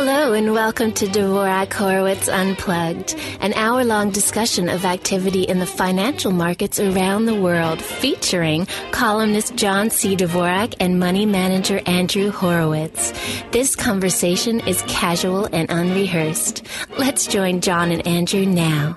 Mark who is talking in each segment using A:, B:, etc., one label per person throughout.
A: Hello and welcome to Dvorak Horowitz Unplugged, an hour-long discussion of activity in the financial markets around the world, featuring columnist John C. Dvorak and money manager Andrew Horowitz. This conversation is casual and unrehearsed. Let's join John and Andrew now.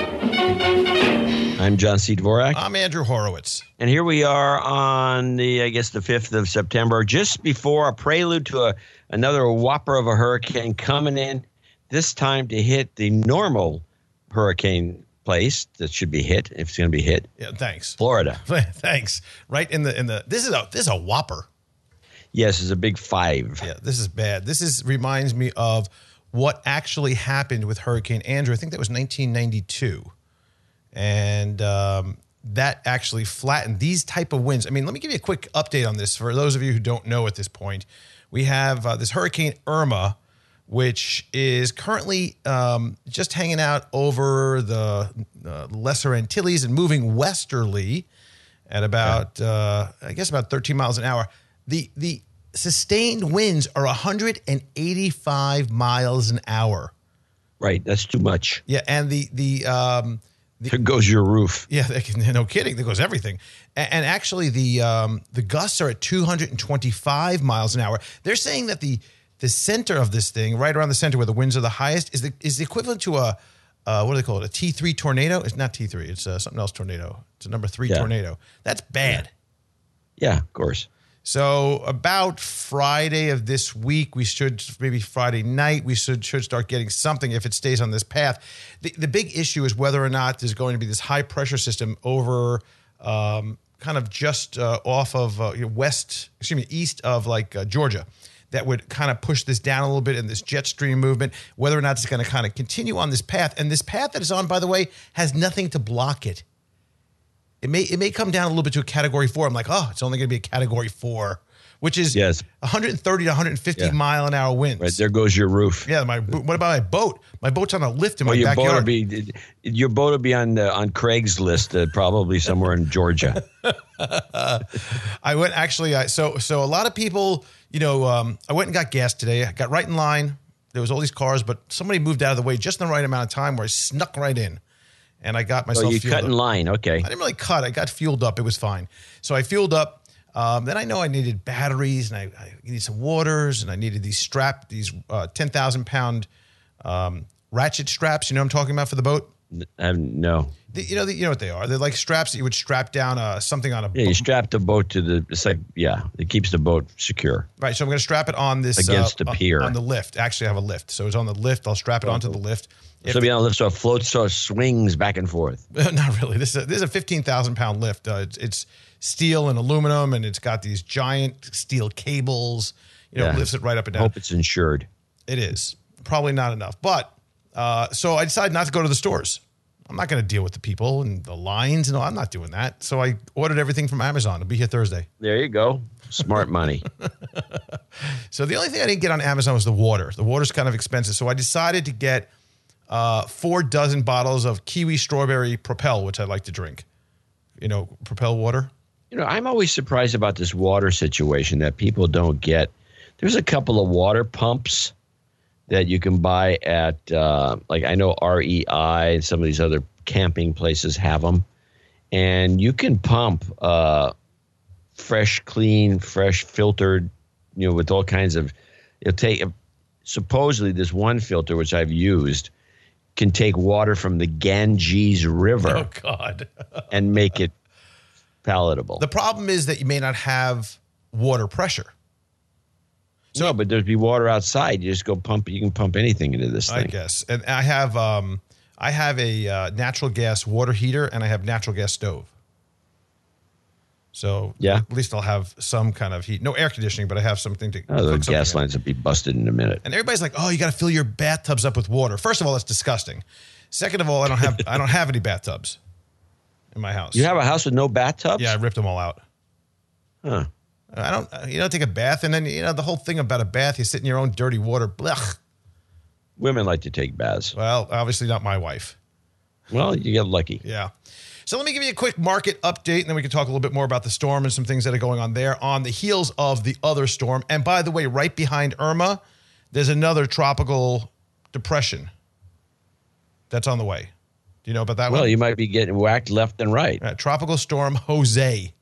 B: I'm John C. Dvorak.
C: I'm Andrew Horowitz.
B: And here we are on the 5th of September, just before a prelude to another whopper of a hurricane coming in, this time to hit the normal hurricane place that should be hit, if it's going to be hit.
C: Yeah, thanks.
B: Florida.
C: Thanks. Right in the this is a whopper.
B: Yes, it's a big 5.
C: Yeah, this is bad. Reminds me of what actually happened with Hurricane Andrew. I think that was 1992. And that actually flattened these type of winds. I mean, let me give you a quick update on this for those of you who don't know at this point. We have this Hurricane Irma, which is currently just hanging out over the Lesser Antilles and moving westerly at about 13 miles an hour. The sustained winds are 185 miles an hour.
B: Right, that's too much.
C: Yeah, and
B: there goes your roof.
C: Yeah, no kidding. There goes everything. And actually, the gusts are at 225 miles an hour. They're saying that the center of this thing, right around the center where the winds are the highest, is the equivalent to a what do they call it? A T3 tornado? It's not T3. It's something else tornado. It's a number 3 tornado. That's bad.
B: Yeah, of course.
C: So about Friday of this week, maybe Friday night, we should start getting something if it stays on this path. The big issue is whether or not there's going to be this high pressure system over kind of just off of east of Georgia, that would kind of push this down a little bit in this jet stream movement, whether or not it's going to kind of continue on this path. And this path that it's on, by the way, has nothing to block it. It may come down a little bit to a Category 4. I'm like, it's only going to be a Category 4, which is 130 to 150 mile an hour winds.
B: Right, there goes your roof.
C: Yeah, what about my boat? My boat's on a lift in my backyard.
B: Your boat will be on Craigslist, probably somewhere in Georgia.
C: I went so a lot of people, I went and got gas today. I got right in line. There was all these cars, but somebody moved out of the way just in the right amount of time where I snuck right in. And I got myself fueled up.
B: You cut in line, okay. I
C: didn't really cut. I got fueled up. It was fine. So I fueled up. Then I know I needed batteries, and I needed some waters, and I needed these 10,000-pound ratchet straps. You know what I'm talking about for the boat?
B: No.
C: You know what they are? They're like straps that you would strap down something on a boat.
B: Yeah, you strap the boat to it keeps the boat secure.
C: Right, so I'm going to strap it on this.
B: Against the pier.
C: On the lift. Actually, I have a lift. So it's on the lift. I'll strap it onto the lift.
B: So it'll be on a lift so it floats, so it swings back and forth.
C: Not really. This is a 15,000-pound lift. It's steel and aluminum, and it's got these giant steel cables. It lifts it right up and down.
B: I hope it's insured.
C: It is. Probably not enough. But so I decided not to go to the stores. I'm not going to deal with the people and the lines and all. I'm not doing that. So I ordered everything from Amazon. It'll be here Thursday.
B: There you go. Smart money.
C: So the only thing I didn't get on Amazon was the water. The water's kind of expensive. So I decided to get 4 dozen bottles of kiwi strawberry Propel, which I like to drink. Propel water.
B: I'm always surprised about this water situation that people don't get. There's a couple of water pumps that you can buy at, I know REI and some of these other camping places have them. And you can pump fresh, clean, fresh, filtered, with all kinds of, supposedly this one filter, which I've used, can take water from the Ganges River.
C: Oh, God.
B: and make it palatable.
C: The problem is that you may not have water pressure.
B: So, no, but there'd be water outside. You just go pump. You can pump anything into this thing.
C: I guess. And I have a natural gas water heater, and I have natural gas stove. So at least I'll have some kind of heat. No air conditioning, but I have something to.
B: Oh, the gas lines will be busted in a minute.
C: And everybody's like, "Oh, you got to fill your bathtubs up with water." First of all, that's disgusting. Second of all, I don't have any bathtubs in my house.
B: You have a house with no bathtubs?
C: Yeah, I ripped them all out.
B: Huh.
C: You don't take a bath, and then the whole thing about a bath, you sit in your own dirty water. Blech.
B: Women like to take baths.
C: Well, obviously not my wife.
B: Well, you get lucky.
C: Yeah. So let me give you a quick market update, and then we can talk a little bit more about the storm and some things that are going on there on the heels of the other storm. And by the way, right behind Irma, there's another tropical depression that's on the way. Do you know about that one?
B: Well, you might be getting whacked left and right.
C: Tropical storm Jose.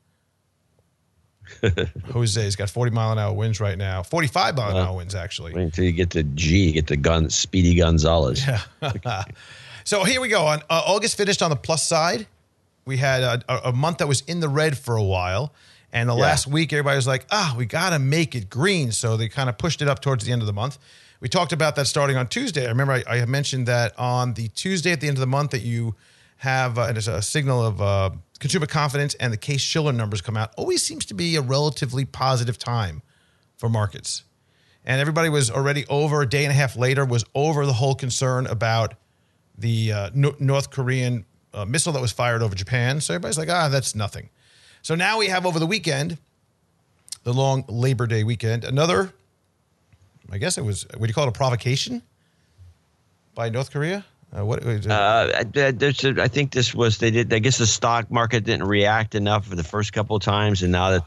C: Jose's got 40-mile-an-hour winds right now. 45-mile-an-hour winds, actually.
B: Wait until you get to G, get the Speedy Gonzalez.
C: Yeah. So here we go. On August finished on the plus side. We had a month that was in the red for a while. And the last week, everybody was like, we got to make it green. So they kind of pushed it up towards the end of the month. We talked about that starting on Tuesday. I remember I mentioned that on the Tuesday at the end of the month that you have a signal of consumer confidence and the Case-Shiller numbers come out. Always seems to be a relatively positive time for markets. And everybody was already over, a day and a half later, was over the whole concern about the North Korean missile that was fired over Japan. So everybody's like, that's nothing. So now we have over the weekend, the long Labor Day weekend, another, I guess it was, what do you call it, a provocation by North Korea?
B: I think this was, I guess the stock market didn't react enough for the first couple of times. And now that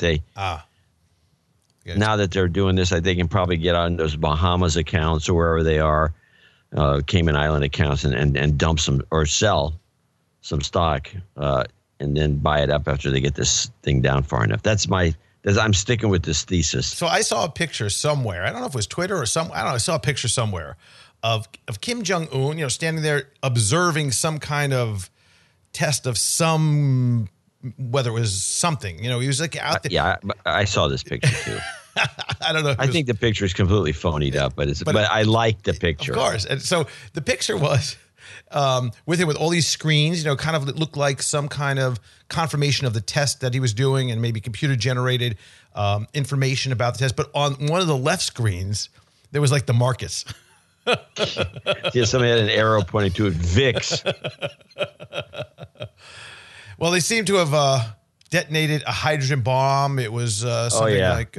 B: now that they're doing this, they can probably get on those Bahamas accounts or wherever they are, Cayman Island accounts and dump some or sell some stock and then buy it up after they get this thing down far enough. I'm sticking with this thesis.
C: So I saw a picture somewhere. I don't know if it was Twitter or I don't know. I saw a picture somewhere of Kim Jong-un, standing there observing some kind of test of whether it was something. He was like out there.
B: Yeah, I saw this picture too.
C: I don't know.
B: I think the picture is completely phonied up, but I like the picture.
C: Of course. And so the picture was with all these screens, kind of looked like some kind of confirmation of the test that he was doing and maybe computer generated information about the test. But on one of the left screens, there was like the markets.
B: Yeah, somebody had an arrow pointing to it. VIX.
C: Well, they seem to have detonated a hydrogen bomb. It was something like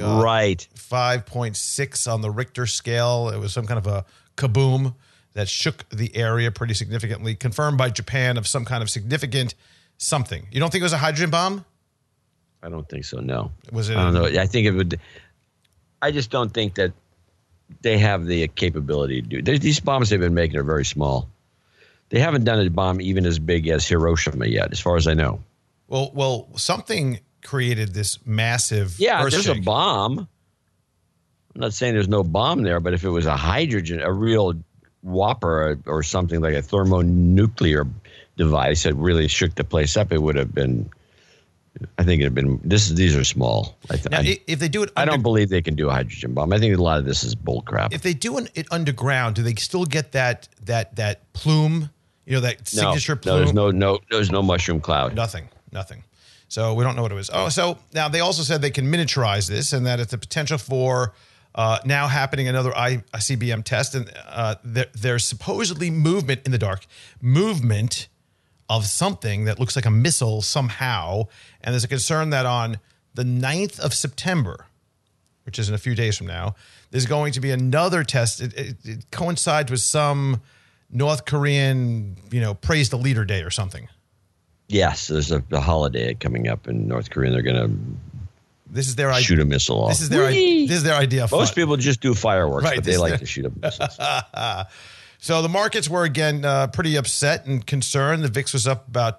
C: 5.6 on the Richter scale. It was some kind of a kaboom that shook the area pretty significantly, confirmed by Japan of some kind of significant something. You don't think it was a hydrogen bomb?
B: I don't think so, no.
C: Was it?
B: I don't know. I think it would. I just don't think that they have the capability to do. These bombs they've been making are very small. They haven't done a bomb even as big as Hiroshima yet, as far as I know.
C: Well, something created this massive.
B: Yeah, there's a bomb. I'm not saying there's no bomb there, but if it was a real whopper or something like a thermonuclear device that really shook the place up, it would have been. I think it'd have been. These are small.
C: Now, if they do it,
B: I don't believe they can do a hydrogen bomb. I think a lot of this is bull crap.
C: If they do it underground, do they still get that plume? That signature plume.
B: No, there's no mushroom cloud.
C: Nothing. So we don't know what it was. Oh, so now they also said they can miniaturize this, and that it's a potential for now happening another ICBM test, and there's supposedly movement in the dark, movement of something that looks like a missile somehow. And there's a concern that on the 9th of September, which is in a few days from now, there's going to be another test. It coincides with some North Korean, praise the leader day or something.
B: Yes, there's a holiday coming up in North Korea. And they're going to shoot a missile off.
C: This is their idea of fun.
B: Most people just do fireworks, but they like to shoot up missiles.
C: So the markets were, again, pretty upset and concerned. The VIX was up about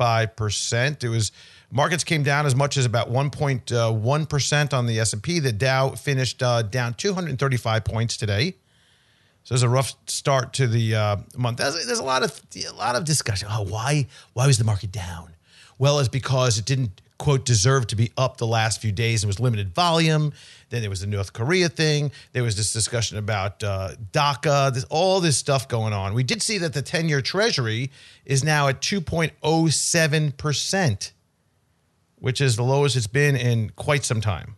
C: 25%. Markets came down as much as about 1.1% on the S&P. The Dow finished down 235 points today. So it was a rough start to the month. There's a lot of discussion. Why was the market down? Well, it's because it didn't, quote, deserve to be up the last few days. It was limited volume. Then there was the North Korea thing. There was this discussion about DACA, all this stuff going on. We did see that the 10-year Treasury is now at 2.07%, which is the lowest it's been in quite some time.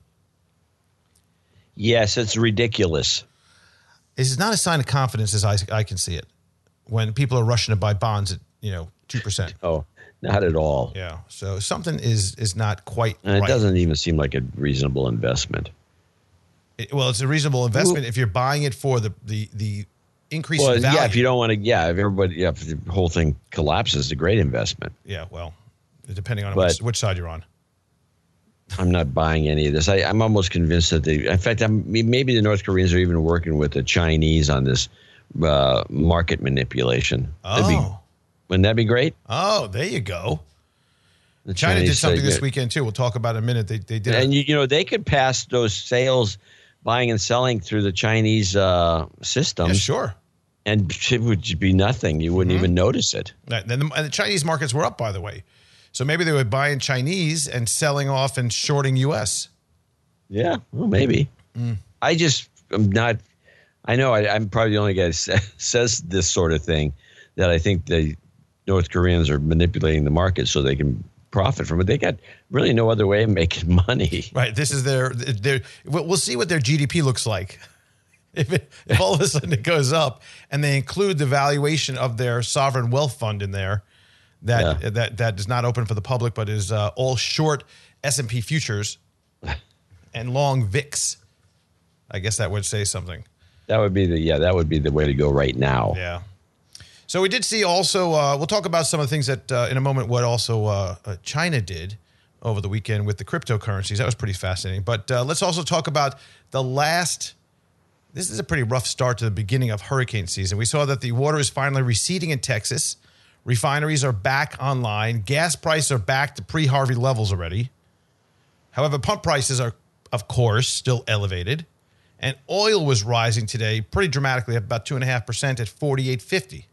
B: Yes, it's ridiculous.
C: This is not a sign of confidence as I can see it when people are rushing to buy bonds at 2%.
B: Oh, not at all.
C: Yeah. So something is not quite
B: and it
C: right.
B: Doesn't even seem like a reasonable investment.
C: It's a reasonable investment if you're buying it for the increase in value.
B: Yeah, if you don't want to, if the whole thing collapses, it's a great investment.
C: Yeah, well, depending on which side you're on.
B: I'm not buying any of this. I'm almost convinced that in fact, maybe the North Koreans are even working with the Chinese on this market manipulation. Wouldn't that be great?
C: Oh, there you go.
B: The
C: China
B: Chinese
C: did something this weekend too. We'll talk about it in a minute. They did,
B: and they could pass those sales, buying and selling through the Chinese systems.
C: Yeah, sure.
B: And it would be nothing. You wouldn't even notice it.
C: Right. And the Chinese markets were up, by the way. So maybe they were buying Chinese and selling off and shorting U.S.
B: Yeah, well, maybe. I just am not. I know I'm probably the only guy that says this sort of thing, that I think the North Koreans are manipulating the market so they can profit from it. They got really no other way of making money.
C: Right. This is their. We'll see what their GDP looks like. If all of a sudden it goes up and they include the valuation of their sovereign wealth fund in there, that is not open for the public, but is all short S&P futures and long VIX. I guess that would say something.
B: That would be the way to go right now.
C: Yeah. So we did see also, we'll talk about some of the things that in a moment, what also China did over the weekend with the cryptocurrencies. That was pretty fascinating. But let's also talk about this is a pretty rough start to the beginning of hurricane season. We saw that the water is finally receding in Texas. Refineries are back online. Gas prices are back to pre-Harvey levels already. However, pump prices are, of course, still elevated. And oil was rising today pretty dramatically, up about 2.5% at $48.50.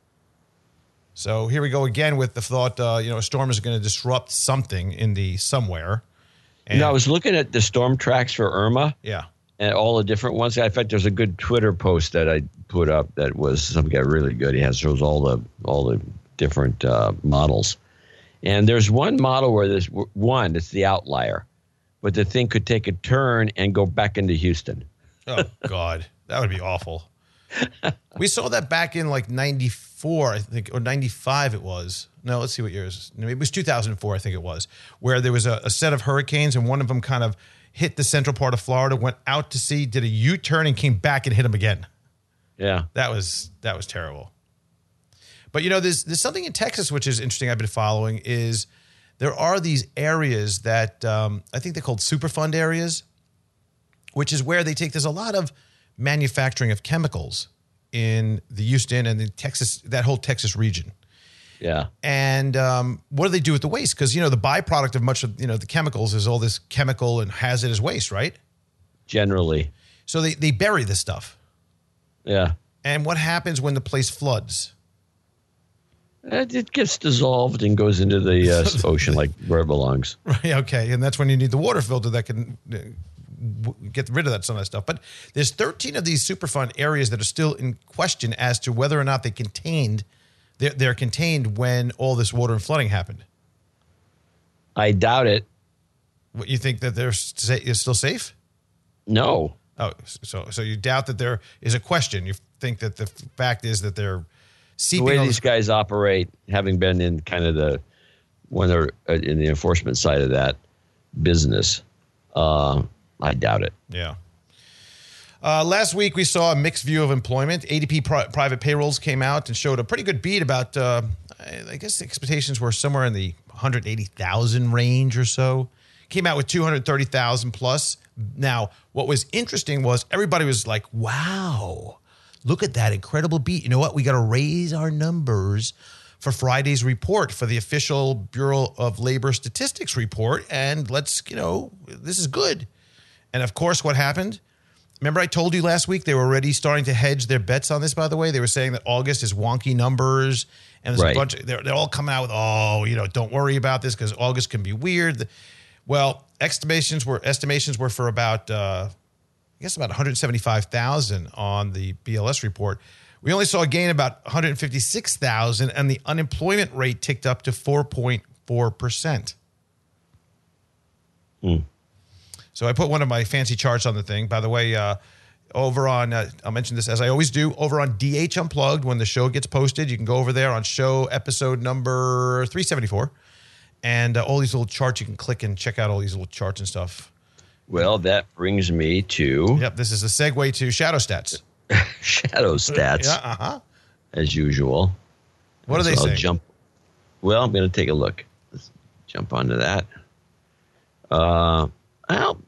C: So here we go again with the thought, a storm is going to disrupt something somewhere. And
B: I was looking at the storm tracks for Irma.
C: Yeah.
B: And all the different ones. In fact, there's a good Twitter post that I put up that was some guy really good. He shows all the different models. And there's one model where it's the outlier, but the thing could take a turn and go back into Houston.
C: Oh, God. That would be awful. We saw that back in like 94, I think, or 95 it was. No, let's see what years. It was 2004, I think it was, where there was a set of hurricanes and one of them kind of hit the central part of Florida, went out to sea, did a U-turn, and came back and hit them again.
B: Yeah.
C: That was terrible. But, there's something in Texas which is interesting I've been following is there are these areas that I think they're called Superfund areas, which is where there's a lot of manufacturing of chemicals in the Houston and the Texas, that whole Texas region.
B: Yeah.
C: And what do they do with the waste? Because, the byproduct of much of, the chemicals is all this chemical and hazardous waste, right?
B: Generally.
C: So they bury this stuff.
B: Yeah.
C: And what happens when the place floods?
B: It gets dissolved and goes into the ocean like where it belongs.
C: Right. Okay. And that's when you need the water filter that can get rid of some of that stuff. But there's 13 of these Superfund areas that are still in question as to whether or not they're contained when all this water and flooding happened.
B: I doubt it.
C: What, you think that they're still safe?
B: No.
C: Oh, so you doubt that there is a question. You think that the fact is that they're seeping.
B: The way these guys operate, having been in kind of when they're in the enforcement side of that business, I doubt it.
C: Yeah. Last week, we saw a mixed view of employment. ADP private payrolls came out and showed a pretty good beat about, I guess the expectations were somewhere in the 180,000 range or so. Came out with 230,000 plus. Now, what was interesting was everybody was like, wow, look at that incredible beat. You know what? We got to raise our numbers for Friday's report, for the official Bureau of Labor Statistics report. And this is good. And of course, what happened? Remember I told you last week they were already starting to hedge their bets on this, by the way? They were saying that August is wonky numbers. And there's a bunch of, they're all coming out with, don't worry about this because August can be weird. Well, estimations were for about, about 175,000 on the BLS report. We only saw a gain about 156,000, and the unemployment rate ticked up to 4.4%. So I put one of my fancy charts on the thing. By the way, over on, I'll mention this as I always do, over on DH Unplugged, when the show gets posted, you can go over there on show episode number 374. And all these little charts, you can click and check out all these little charts and stuff.
B: Well, that brings me to...
C: Yep, this is a segue to Shadow Stats.
B: Shadow Stats.
C: Yeah,
B: as usual.
C: What are they saying?
B: I'm going to take a look. Let's jump onto that. Well,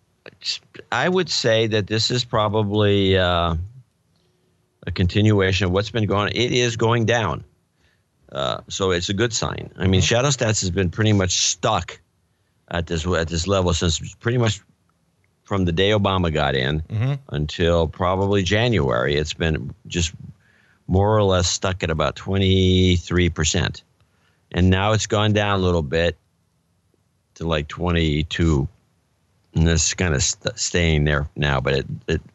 B: I would say that this is probably a continuation of what's been going on. It is going down. So it's a good sign. I mean, Shadow Stats has been pretty much stuck at this level since pretty much from the day Obama got in until probably January. It's been just more or less stuck at about 23%. And now it's gone down a little bit to like 22. And it's kind of staying there now. But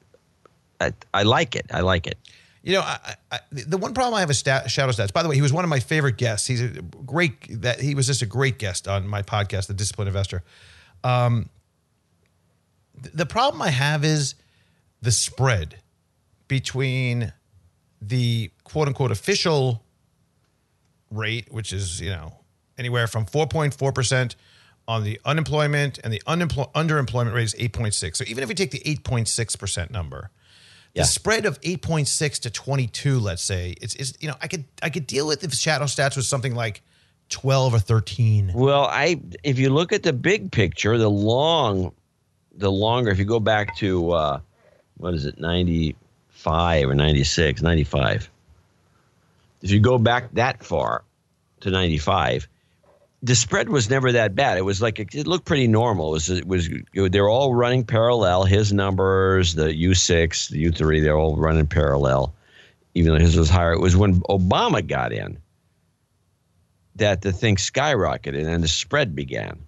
B: I like it. I like it.
C: You know, the one problem I have is Shadow Stats. By the way, he was one of my favorite guests. He was just a great guest on my podcast, The Disciplined Investor. The problem I have is the spread between the quote unquote official rate, which is, anywhere from 4.4% on the unemployment, and the underemployment rate is 8.6. So even if we take the 8.6% number, the spread of 8.6 to 22, let's say, it's I could deal with if Shadow Stats was something like 12 or 13.
B: Well, if you look at the big picture, the longer, if you go back to what is it, 95 or 96, 95. If you go back that far to 95, the spread was never that bad. It was like it looked pretty normal. They're all running parallel. His numbers, the U6, the U3, they're all running parallel, even though his was higher. It was when Obama got in that the thing skyrocketed and the spread began.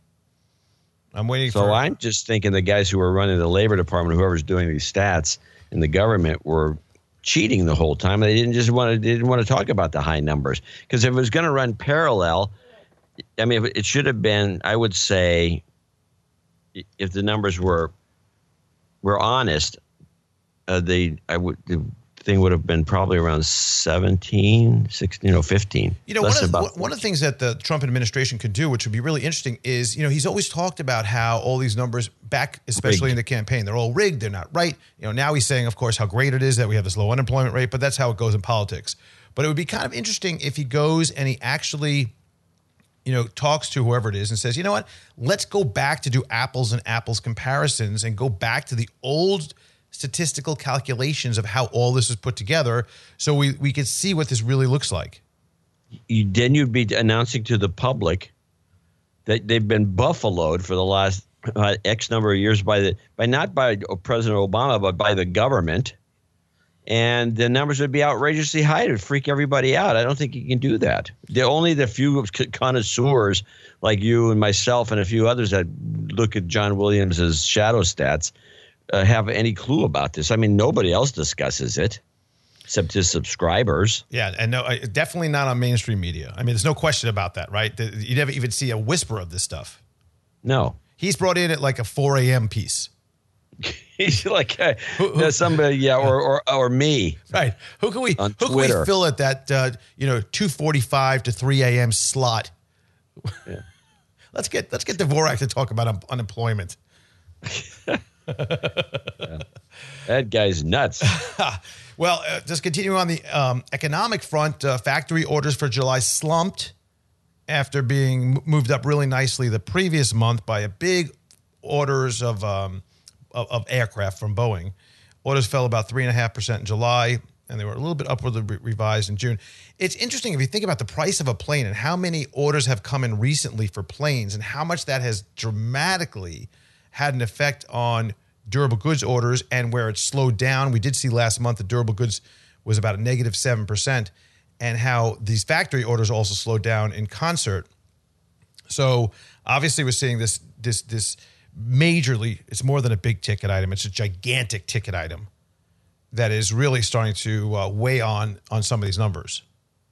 C: I'm waiting
B: So I'm just thinking the guys who are running the Labor Department, whoever's doing these stats in the government, were cheating the whole time. They didn't want to talk about the high numbers, because if it was going to run parallel, I mean, it should have been, I would say, if the numbers were honest, the thing would have been probably around 17, 16, 15.
C: One of the things that the Trump administration could do, which would be really interesting, is, he's always talked about how all these numbers back, especially in the campaign, they're all rigged, they're not right. Now he's saying, of course, how great it is that we have this low unemployment rate, but that's how it goes in politics. But it would be kind of interesting if he goes and he actually talks to whoever it is and says, you know what, let's go back to do apples and apples comparisons and go back to the old statistical calculations of how all this is put together, so we could see what this really looks like.
B: Then you'd be announcing to the public that they've been buffaloed for the last X number of years not by President Obama, but by the government. And the numbers would be outrageously high to freak everybody out. I don't think you can do that. Only the few connoisseurs like you and myself and a few others that look at John Williams' Shadow Stats have any clue about this. I mean, nobody else discusses it except his subscribers.
C: Yeah, and no, definitely not on mainstream media. I mean, there's no question about that, right? You never even see a whisper of this stuff.
B: No.
C: He's brought in at like a 4 a.m. piece.
B: He's like somebody, or me,
C: right? Who can we fill at that 2:45 to 3 a.m. slot? Yeah. Let's get Dvorak to talk about unemployment.
B: Yeah. That guy's nuts.
C: Well, just continuing on the economic front, factory orders for July slumped after being moved up really nicely the previous month by a big orders of aircraft from Boeing. Orders fell about 3.5% in July, and they were a little bit upwardly revised in June. It's interesting if you think about the price of a plane and how many orders have come in recently for planes and how much that has dramatically had an effect on durable goods orders, and where it's slowed down. We did see last month that durable goods was about a negative 7%, and how these factory orders also slowed down in concert. So obviously we're seeing this majorly, it's more than a big ticket item. It's a gigantic ticket item that is really starting to weigh on some of these numbers.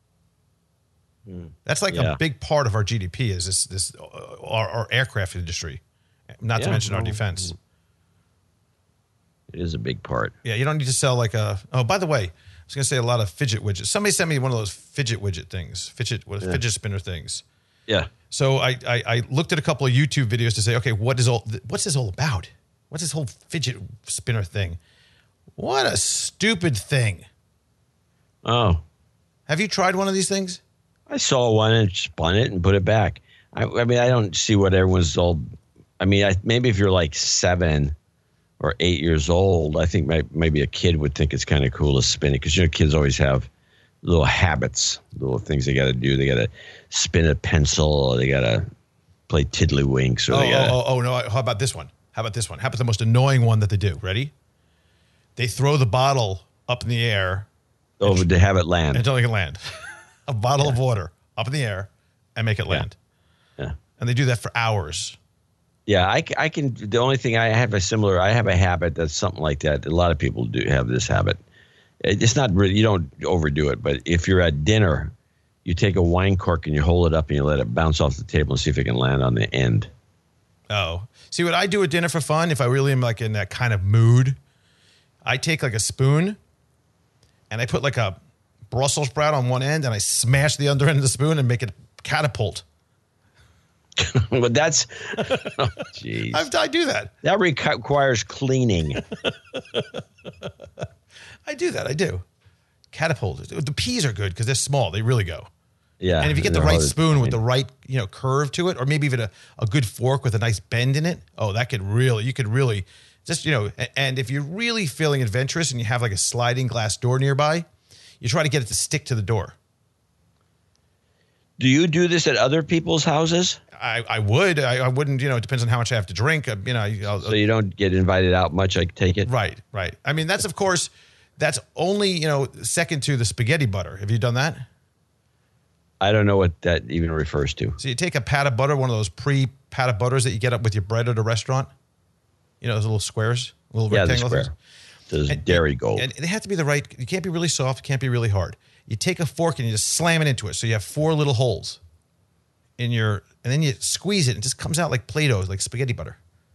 C: That's like a big part of our GDP is this our aircraft industry, not to mention our defense.
B: It is a big part.
C: Yeah, you don't need to sell like by the way, I was going to say a lot of fidget widgets. Somebody sent me one of those fidget widget things, fidget spinner things.
B: Yeah.
C: So I looked at a couple of YouTube videos to say, okay, what's this all about? What's this whole fidget spinner thing? What a stupid thing.
B: Oh.
C: Have you tried one of these things?
B: I saw one and spun it and put it back. I mean, I don't see what everyone's all I mean, maybe if you're like 7 or 8 years old, I think maybe a kid would think it's kind of cool to spin it because kids always have little habits, little things they got to do. They got to spin a pencil, or they got to play tiddlywinks, or
C: no! How about this one? How about the most annoying one that they do? Ready? They throw the bottle up in the air.
B: Over to have it land.
C: Until it can land. A bottle of water up in the air and make it land.
B: Yeah.
C: And they do that for hours.
B: Yeah, I can. The only thing I have a habit that's something like that. A lot of people do have this habit. It's not really, you don't overdo it, but if you're at dinner, you take a wine cork and you hold it up and you let it bounce off the table and see if it can land on the end.
C: Oh, see what I do at dinner for fun, if I really am like in that kind of mood, I take like a spoon and I put like a Brussels sprout on one end and I smash the under end of the spoon and make it catapult.
B: But that's, jeez.
C: I do that.
B: That requires cleaning.
C: I do that. I do. Catapult. The peas are good because they're small. They really go.
B: Yeah.
C: And if you get the right spoon with the right, curve to it, or maybe even a good fork with a nice bend in it, you could really just, and if you're really feeling adventurous and you have like a sliding glass door nearby, you try to get it to stick to the door.
B: Do you do this at other people's houses?
C: I would. I wouldn't, it depends on how much I have to drink.
B: So you don't get invited out much, I take it?
C: Right. I mean, that's, of course, that's only, second to the spaghetti butter. Have you done that?
B: I don't know what that even refers to.
C: So you take a pat of butter, one of those pre-pat of butters that you get up with your bread at a restaurant. Those little squares, little rectangle
B: things. Those dairy gold.
C: And they have to be the right, you can't be really soft, can't be really hard. You take a fork and you just slam it into it. So you have 4 little holes in and then you squeeze it and it just comes out like Play-Doh, like spaghetti butter.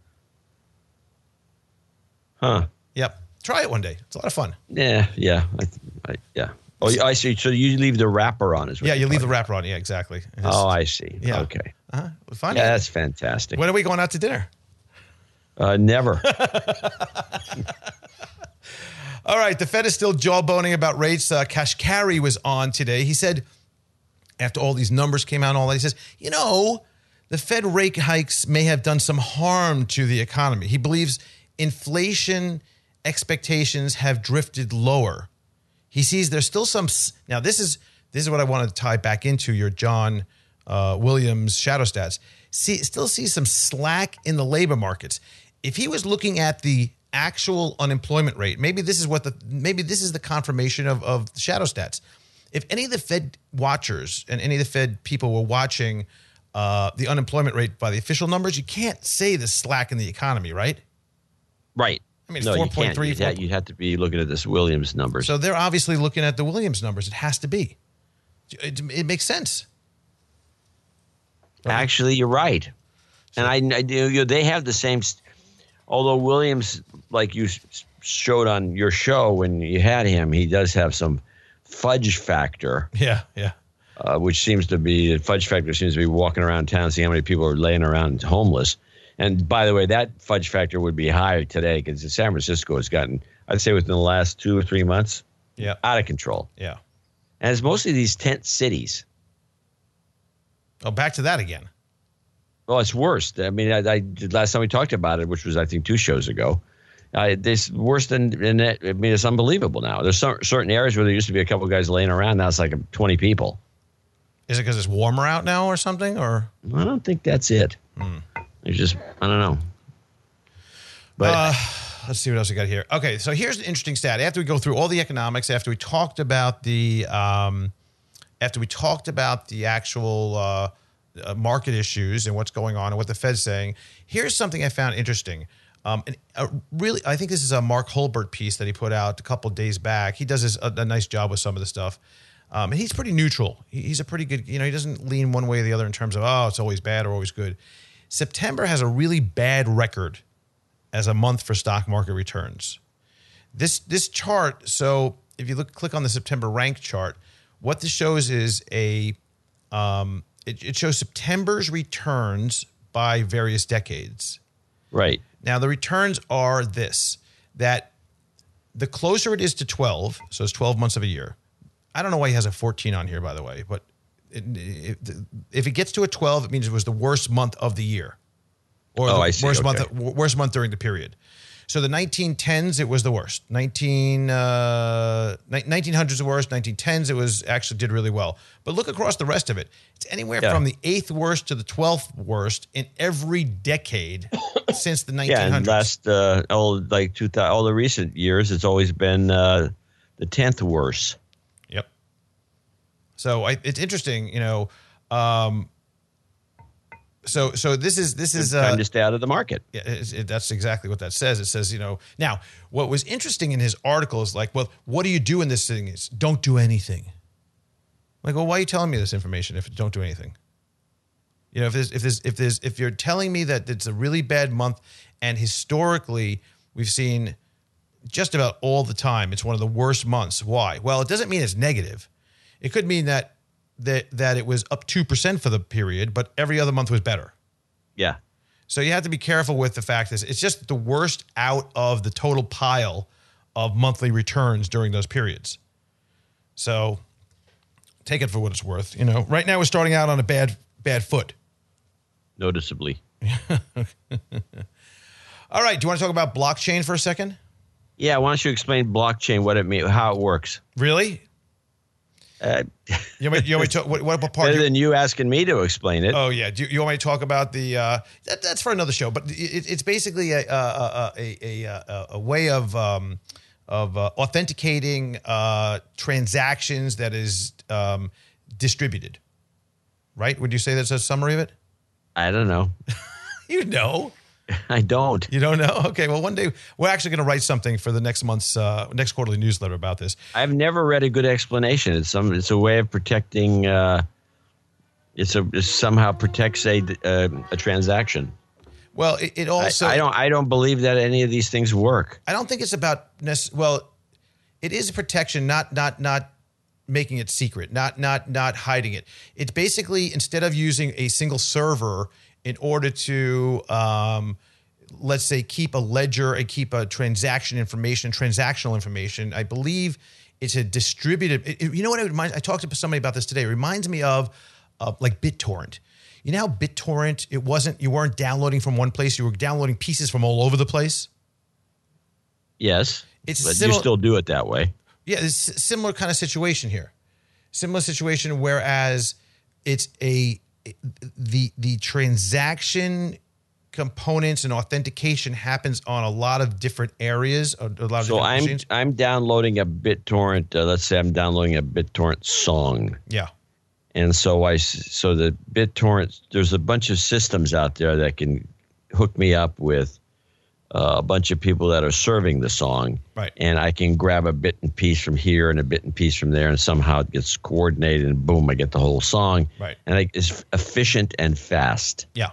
B: Huh.
C: Yep. Try it one day. It's a lot of fun.
B: Yeah. Yeah. Oh, I see. So you leave the wrapper on as well.
C: Yeah, you leave the wrapper on. Yeah, exactly.
B: I see.
C: Yeah.
B: Okay.
C: Fun.
B: Yeah, that's fantastic.
C: When are we going out to dinner?
B: Never.
C: All right. The Fed is still jawboning about rates. Kashkari was on today. He said, after all these numbers came out and all that, he says, the Fed rate hikes may have done some harm to the economy. He believes inflation expectations have drifted lower. He sees there's still some. Now, this is what I want to tie back into your John Williams shadow stats. Still see some slack in the labor markets. If he was looking at the actual unemployment rate, maybe this is the confirmation of the shadow stats. If any of the Fed watchers and any of the Fed people were watching the unemployment rate by the official numbers, you can't say the slack in the economy, right?
B: Right.
C: I mean, 4.3.
B: You'd have to be looking at this Williams numbers.
C: So they're obviously looking at the Williams numbers. It has to be. It makes sense.
B: Actually, you're right. And I do. They have the same. Although Williams, like you showed on your show when you had him, he does have some fudge factor.
C: Yeah.
B: Which seems to be fudge factor seems to be walking around town, seeing how many people are laying around homeless. And by the way, that fudge factor would be higher today because San Francisco has gotten, I'd say, within the last 2 or 3 months, out of control.
C: Yeah.
B: And it's mostly these tent cities.
C: Oh, back to that again.
B: Well, it's worse. I mean, I last time we talked about it, which was, I think, 2 shows ago, it's worse than it. I mean, it's unbelievable now. There's certain areas where there used to be a couple of guys laying around. Now it's like 20 people.
C: Is it because it's warmer out now or something? Or
B: I don't think that's it. It's just, I don't know. But
C: let's see what else we got here. Okay, so here's an interesting stat. After we go through all the economics, after we talked about the actual market issues and what's going on and what the Fed's saying, here's something I found interesting. Really, I think this is a Mark Holbert piece that he put out a couple days back. He does a nice job with some of the stuff. And he's pretty neutral. He's a pretty good, he doesn't lean one way or the other in terms of, it's always bad or always good. September has a really bad record as a month for stock market returns. This chart, so if you click on the September rank chart, what this shows is it shows September's returns by various decades.
B: Right.
C: Now, the returns are that the closer it is to 12, so it's 12 months of a year. I don't know why he has a 14 on here, by the way, but if it gets to a 12, it means it was the worst month of the year or
B: I
C: the
B: see.
C: worst
B: Okay.
C: month during the period. So the 1910s, it was the worst. 1900s the worst. 1910s, it was actually did really well. But look across the rest of it. It's anywhere from the 8th worst to the 12th worst in every decade since the 1900s.
B: Yeah, and last all the recent years, it's always been the 10th worst.
C: Yep. So it's interesting, So this is
B: Time to stay out of the market.
C: Yeah, that's exactly what that says. It says, now what was interesting in his article is like, well, what do you do in this thing? Is don't do anything. Like, well, why are you telling me this information if you don't do anything? If you're telling me that it's a really bad month, and historically we've seen just about all the time it's one of the worst months. Why? Well, it doesn't mean it's negative. It could mean that it was up 2% for the period, but every other month was better.
B: Yeah.
C: So you have to be careful with the fact that it's just the worst out of the total pile of monthly returns during those periods. So take it for what it's worth. Right now we're starting out on a bad foot.
B: Noticeably.
C: All right. Do you want to talk about blockchain for a second?
B: Yeah. Why don't you explain blockchain, what it means, how it works?
C: Really? You want me to talk, what part?
B: Better than you asking me to explain it.
C: Oh yeah. Do you want me to talk about the? That's for another show. But it's basically a way of authenticating transactions that is distributed. Right? Would you say that's a summary of it?
B: I don't know.
C: You know.
B: I don't.
C: You don't know? Okay. Well, one day we're actually going to write something for the next month's next quarterly newsletter about this.
B: I've never read a good explanation. It's a way of protecting. It somehow protects a transaction.
C: Well, it also.
B: I don't believe that any of these things work.
C: I don't think it's about well, it is a protection, not making it secret, not hiding it. It's basically, instead of using a single server in order to, let's say, keep a ledger and keep a transactional information, I believe it's a distributed. You know what it reminds? I talked to somebody about this today. It reminds me of like BitTorrent. You know how BitTorrent, you weren't downloading from one place, you were downloading pieces from all over the place?
B: Yes, but you still do it that way.
C: Yeah, it's a similar kind of situation here. Similar situation, whereas it's the transaction components and authentication happens on a lot of different areas, a lot of different machines.
B: I'm downloading a BitTorrent. Let's say I'm downloading a BitTorrent song.
C: Yeah.
B: And so the BitTorrent, there's a bunch of systems out there that can hook me up with a bunch of people that are serving the song.
C: Right.
B: And I can grab a bit and piece from here and a bit and piece from there, and somehow it gets coordinated, and boom, I get the whole song.
C: Right.
B: And it's efficient and fast.
C: Yeah.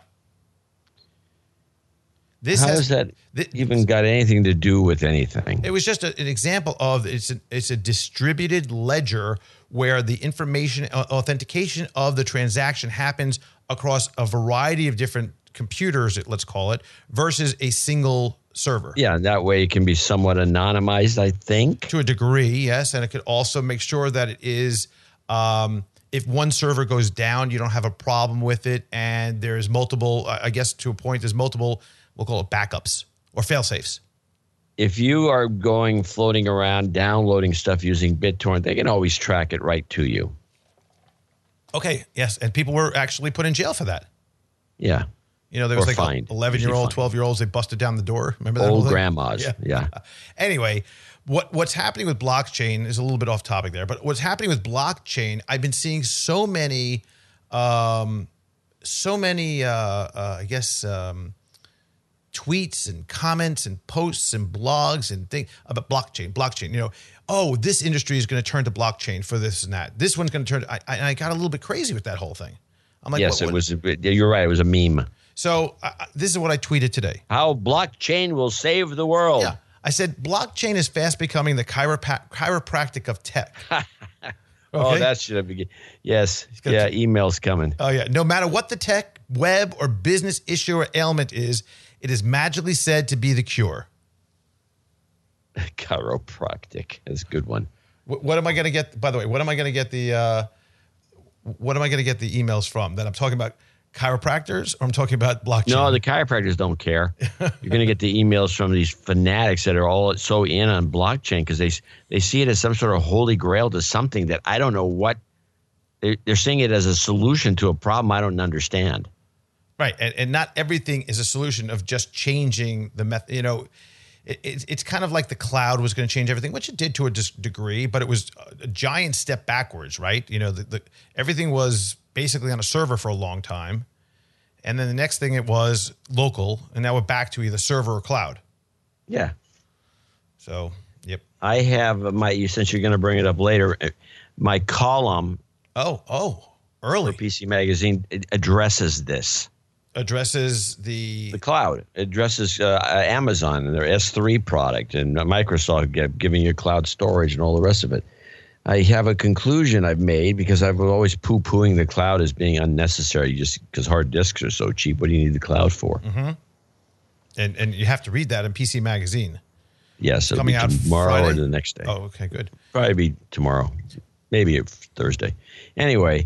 B: How has that even got anything to do with anything?
C: It was just an example of it's a distributed ledger where the information authentication of the transaction happens across a variety of different computers, let's call it, versus a single server.
B: Yeah, that way it can be somewhat anonymized, I think.
C: To a degree, yes. And it could also make sure that it is, if one server goes down, you don't have a problem with it. And there's multiple, I guess to a point, there's multiple, we'll call it backups or fail-safes.
B: If you are floating around, downloading stuff using BitTorrent, they can always track it right to you.
C: Okay, yes. And people were actually put in jail for that.
B: Yeah.
C: There was like
B: fined.
C: 11-year-old, 12-year-olds, they busted down the door. Remember that?
B: Old grandmas. Yeah.
C: Anyway, what's happening with blockchain is a little bit off topic there, but what's happening with blockchain, I've been seeing so many, I guess, tweets and comments and posts and blogs and things about blockchain. This industry is going to turn to blockchain for this and that. This one's going to turn. I got a little bit crazy with that whole thing. I'm like,
B: yes, it was. You're right. It was a meme.
C: So this is what I tweeted today.
B: How blockchain will save the world.
C: Yeah. I said, blockchain is fast becoming the chiropractic of tech. Okay?
B: Oh, that should have been. Yes. Yeah, email's coming.
C: Oh, yeah. No matter what the tech, web, or business issue or ailment is, it is magically said to be the cure.
B: Chiropractic. That's a good one.
C: What am I going to get? By the way, what am I going to get the emails from that I'm talking about? chiropractors, or I'm talking about blockchain?
B: No, the chiropractors don't care. You're going to get the emails from these fanatics that are all so in on blockchain because they see it as some sort of holy grail to something that I don't know what. They're seeing it as a solution to a problem I don't understand.
C: Right, and not everything is a solution of just changing the method. You know, it's kind of like the cloud was going to change everything, which it did to a degree, but it was a giant step backwards, right? You know, everything was basically on a server for a long time. And then the next thing it was local, and now we're back to either server or cloud.
B: Yeah.
C: So, yep.
B: I have since you're going to bring it up later, my column.
C: Early.
B: For PC Magazine, it addresses this.
C: Addresses the
B: cloud. It addresses Amazon and their S3 product and Microsoft giving you cloud storage and all the rest of it. I have a conclusion I've made because I've always poo-pooing the cloud as being unnecessary just because hard disks are so cheap. What do you need the cloud for?
C: Mm-hmm. And you have to read that in PC Magazine.
B: Yes, it'll
C: coming
B: be
C: out
B: tomorrow
C: Friday?
B: or the next day.
C: Oh, okay, good.
B: Probably be tomorrow, maybe Thursday. Anyway,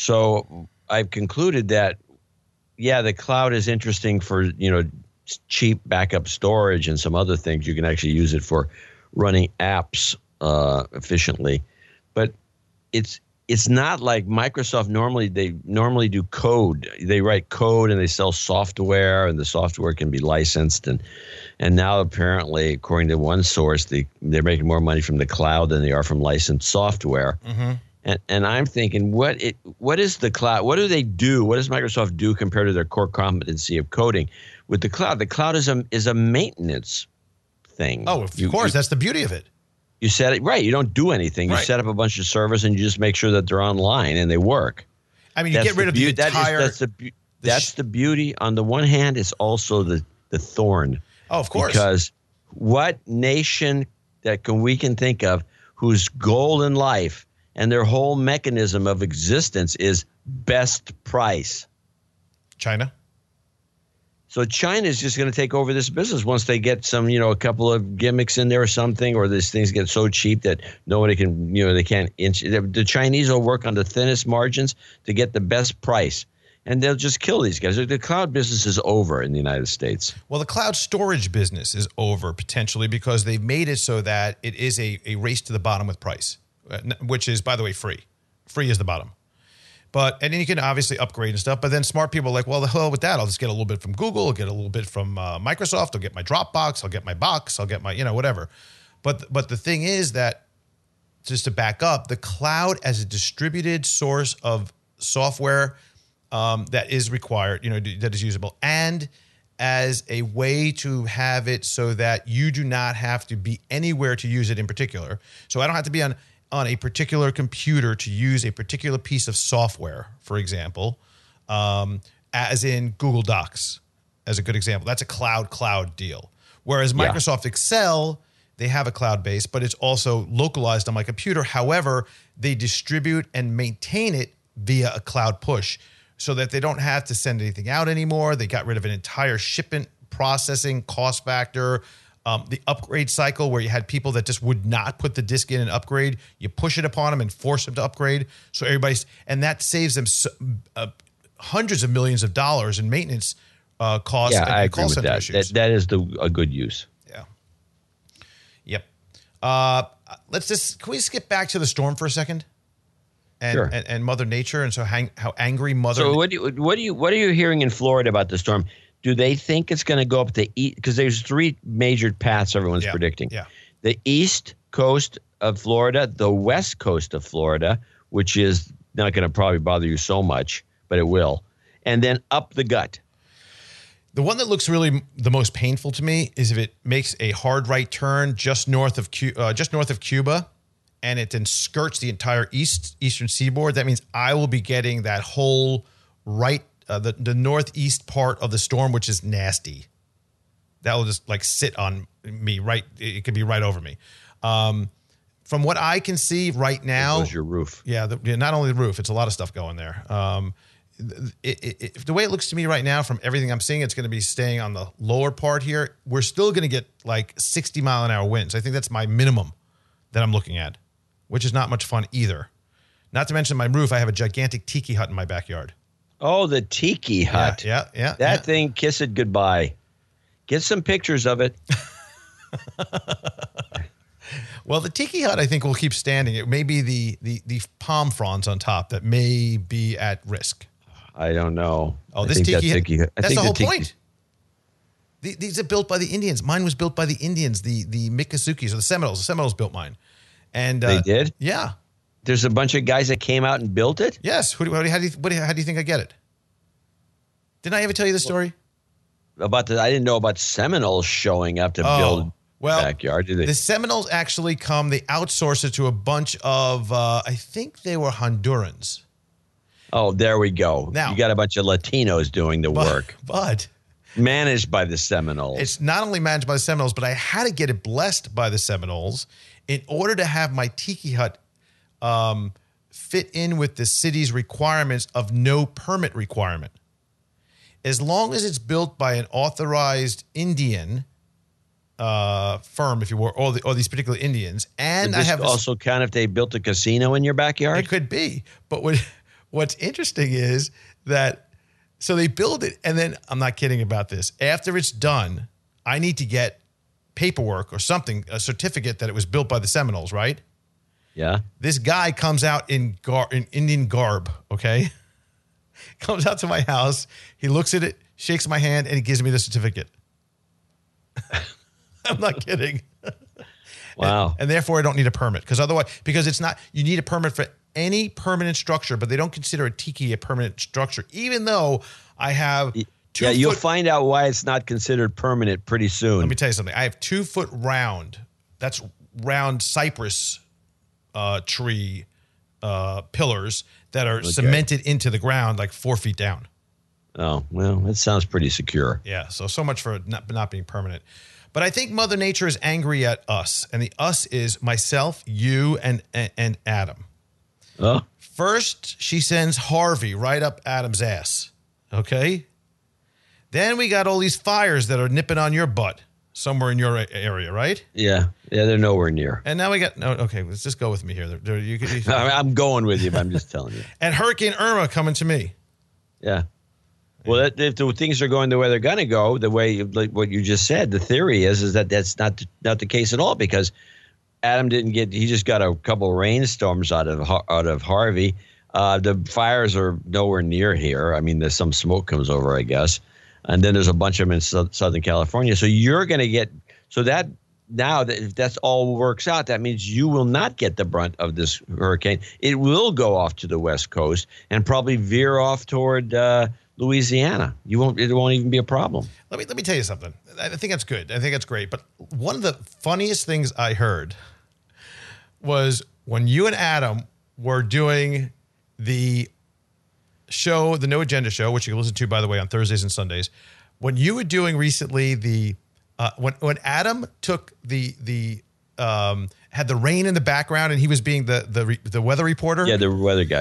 B: so I've concluded that, yeah, the cloud is interesting for, cheap backup storage and some other things. You can actually use it for running apps efficiently. But it's not like Microsoft they normally do code. They write code and they sell software, and the software can be licensed. And now apparently, according to one source, they're making more money from the cloud than they are from licensed software.
C: Mm-hmm.
B: And I'm thinking, what is the cloud? What do they do? What does Microsoft do compared to their core competency of coding? With the cloud is a maintenance thing.
C: Oh, of course, that's the beauty of it.
B: You set it right. You don't do anything. You set up a bunch of servers and you just make sure that they're online and they work.
C: I mean, you get rid of the entire.
B: That's the beauty. On the one hand, it's also the thorn.
C: Oh, of course.
B: Because what nation we can think of whose goal in life and their whole mechanism of existence is best price?
C: China.
B: So China is just going to take over this business once they get some, a couple of gimmicks in there or something, or these things get so cheap that nobody can, they can't inch. The Chinese will work on the thinnest margins to get the best price, and they'll just kill these guys. The cloud business is over in the United States.
C: Well, the cloud storage business is over potentially because they've made it so that it is a race to the bottom with price, which is, by the way, free. Free is the bottom. And then you can obviously upgrade and stuff. But then smart people are like, well, the hell with that. I'll just get a little bit from Google. I'll get a little bit from Microsoft. I'll get my Dropbox. I'll get my Box. I'll get my, whatever. But the thing is that, just to back up, the cloud as a distributed source of software that is required, that is usable, and as a way to have it so that you do not have to be anywhere to use it in particular. So I don't have to be on a particular computer to use a particular piece of software, for example, as in Google Docs, as a good example. That's a cloud deal. Whereas Microsoft Excel, they have a cloud base, but it's also localized on my computer. However, they distribute and maintain it via a cloud push so that they don't have to send anything out anymore. They got rid of an entire shipment processing cost factor. The upgrade cycle where you had people that just would not put the disk in and upgrade. You push it upon them and force them to upgrade. So and that saves them hundreds of millions of dollars in maintenance costs.
B: Yeah,
C: and
B: I agree
C: call
B: with
C: center
B: that.
C: Issues.
B: That is a good use.
C: Yeah. Yep. Can we skip back to the storm for a second?
B: Sure.
C: And Mother Nature, and so how angry Mother.
B: So what are you hearing in Florida about the storm? Do they think it's going to go up the east? Because there's three major paths everyone's predicting.
C: Yeah.
B: The east coast of Florida, the west coast of Florida, which is not going to probably bother you so much, but it will, and then up the gut.
C: The one that looks really the most painful to me is if it makes a hard right turn just north of Cuba, and it then skirts the entire eastern seaboard. That means I will be getting that whole right. The northeast part of the storm, which is nasty. That will just sit on me, right? It could be right over me. From what I can see right now.
B: There goes your roof.
C: Yeah, not only the roof, it's a lot of stuff going there. The way it looks to me right now, from everything I'm seeing, it's going to be staying on the lower part here. We're still going to get 60-mile-an-hour winds. I think that's my minimum that I'm looking at, which is not much fun either. Not to mention my roof, I have a gigantic tiki hut in my backyard.
B: Oh, the tiki hut.
C: Yeah.
B: That thing, kiss it goodbye. Get some pictures of it.
C: Well, the tiki hut, I think, will keep standing. It may be the palm fronds on top that may be at risk.
B: I don't know.
C: Oh,
B: I
C: this
B: think
C: tiki hut. That's the whole
B: tiki-
C: point. These are built by the Indians. Mine was built by the Indians, the Miccosukis or the Seminoles. The Seminoles built mine. And
B: They did?
C: Yeah.
B: There's a bunch of guys that came out and built it?
C: Yes. How do you think I get it? Didn't I ever tell you the story?
B: I didn't know about Seminoles showing up to build backyard. Did they?
C: The Seminoles actually they outsource it to a bunch of, I think they were Hondurans.
B: Oh, there we go.
C: Now,
B: you got a bunch of Latinos doing the work.
C: But
B: managed by the Seminoles.
C: It's not only managed by the Seminoles, but I had to get it blessed by the Seminoles in order to have my tiki hut fit in with the city's requirements of no permit requirement. As long as it's built by an authorized Indian firm, if you will, or these particular Indians, and
B: Would this also count if they built a casino in your backyard?
C: It could be, but what's interesting is that so they build it, and then I'm not kidding about this. After it's done, I need to get paperwork or something, a certificate that it was built by the Seminoles, right?
B: Yeah.
C: This guy comes out in Indian garb, okay? Comes out to my house. He looks at it, shakes my hand, and he gives me the certificate. I'm not kidding.
B: Wow.
C: And therefore, I don't need a permit because it's not, you need a permit for any permanent structure, but they don't consider a tiki a permanent structure, even though I have
B: you'll find out why it's not considered permanent pretty soon.
C: Let me tell you something. I have 2 foot round. That's round cypress tree pillars that are cemented into the ground like 4 feet down.
B: Oh, well, that sounds pretty secure.
C: Yeah. So much for not being permanent. But I think Mother Nature is angry at us. And the us is myself, you, and Adam.
B: Oh.
C: First, she sends Harvey right up Adam's ass. Okay? Then we got all these fires that are nipping on your butt somewhere in your area, right?
B: Yeah, they're nowhere near.
C: And now we got okay. Let's just go with me here.
B: I'm going with you, but I'm just telling you.
C: And Hurricane Irma coming to me.
B: Yeah. Well, if the things are going the way they're going to go, the way like what you just said, the theory is that that's not the case at all because Adam he just got a couple rainstorms out of Harvey. The fires are nowhere near here. I mean, there's some smoke comes over, I guess. And then there's a bunch of them in Southern California. So you're going to get – so that now that if that's all works out, that means you will not get the brunt of this hurricane. It will go off to the West Coast and probably veer off toward Louisiana. It won't even be a problem.
C: Let me tell you something. I think that's good. I think that's great. But one of the funniest things I heard was when you and Adam were doing the show, the No Agenda show, which you can listen to, by the way, on Thursdays and Sundays. When you were doing recently when Adam took had the rain in the background and he was being the weather reporter.
B: Yeah, the weather guy.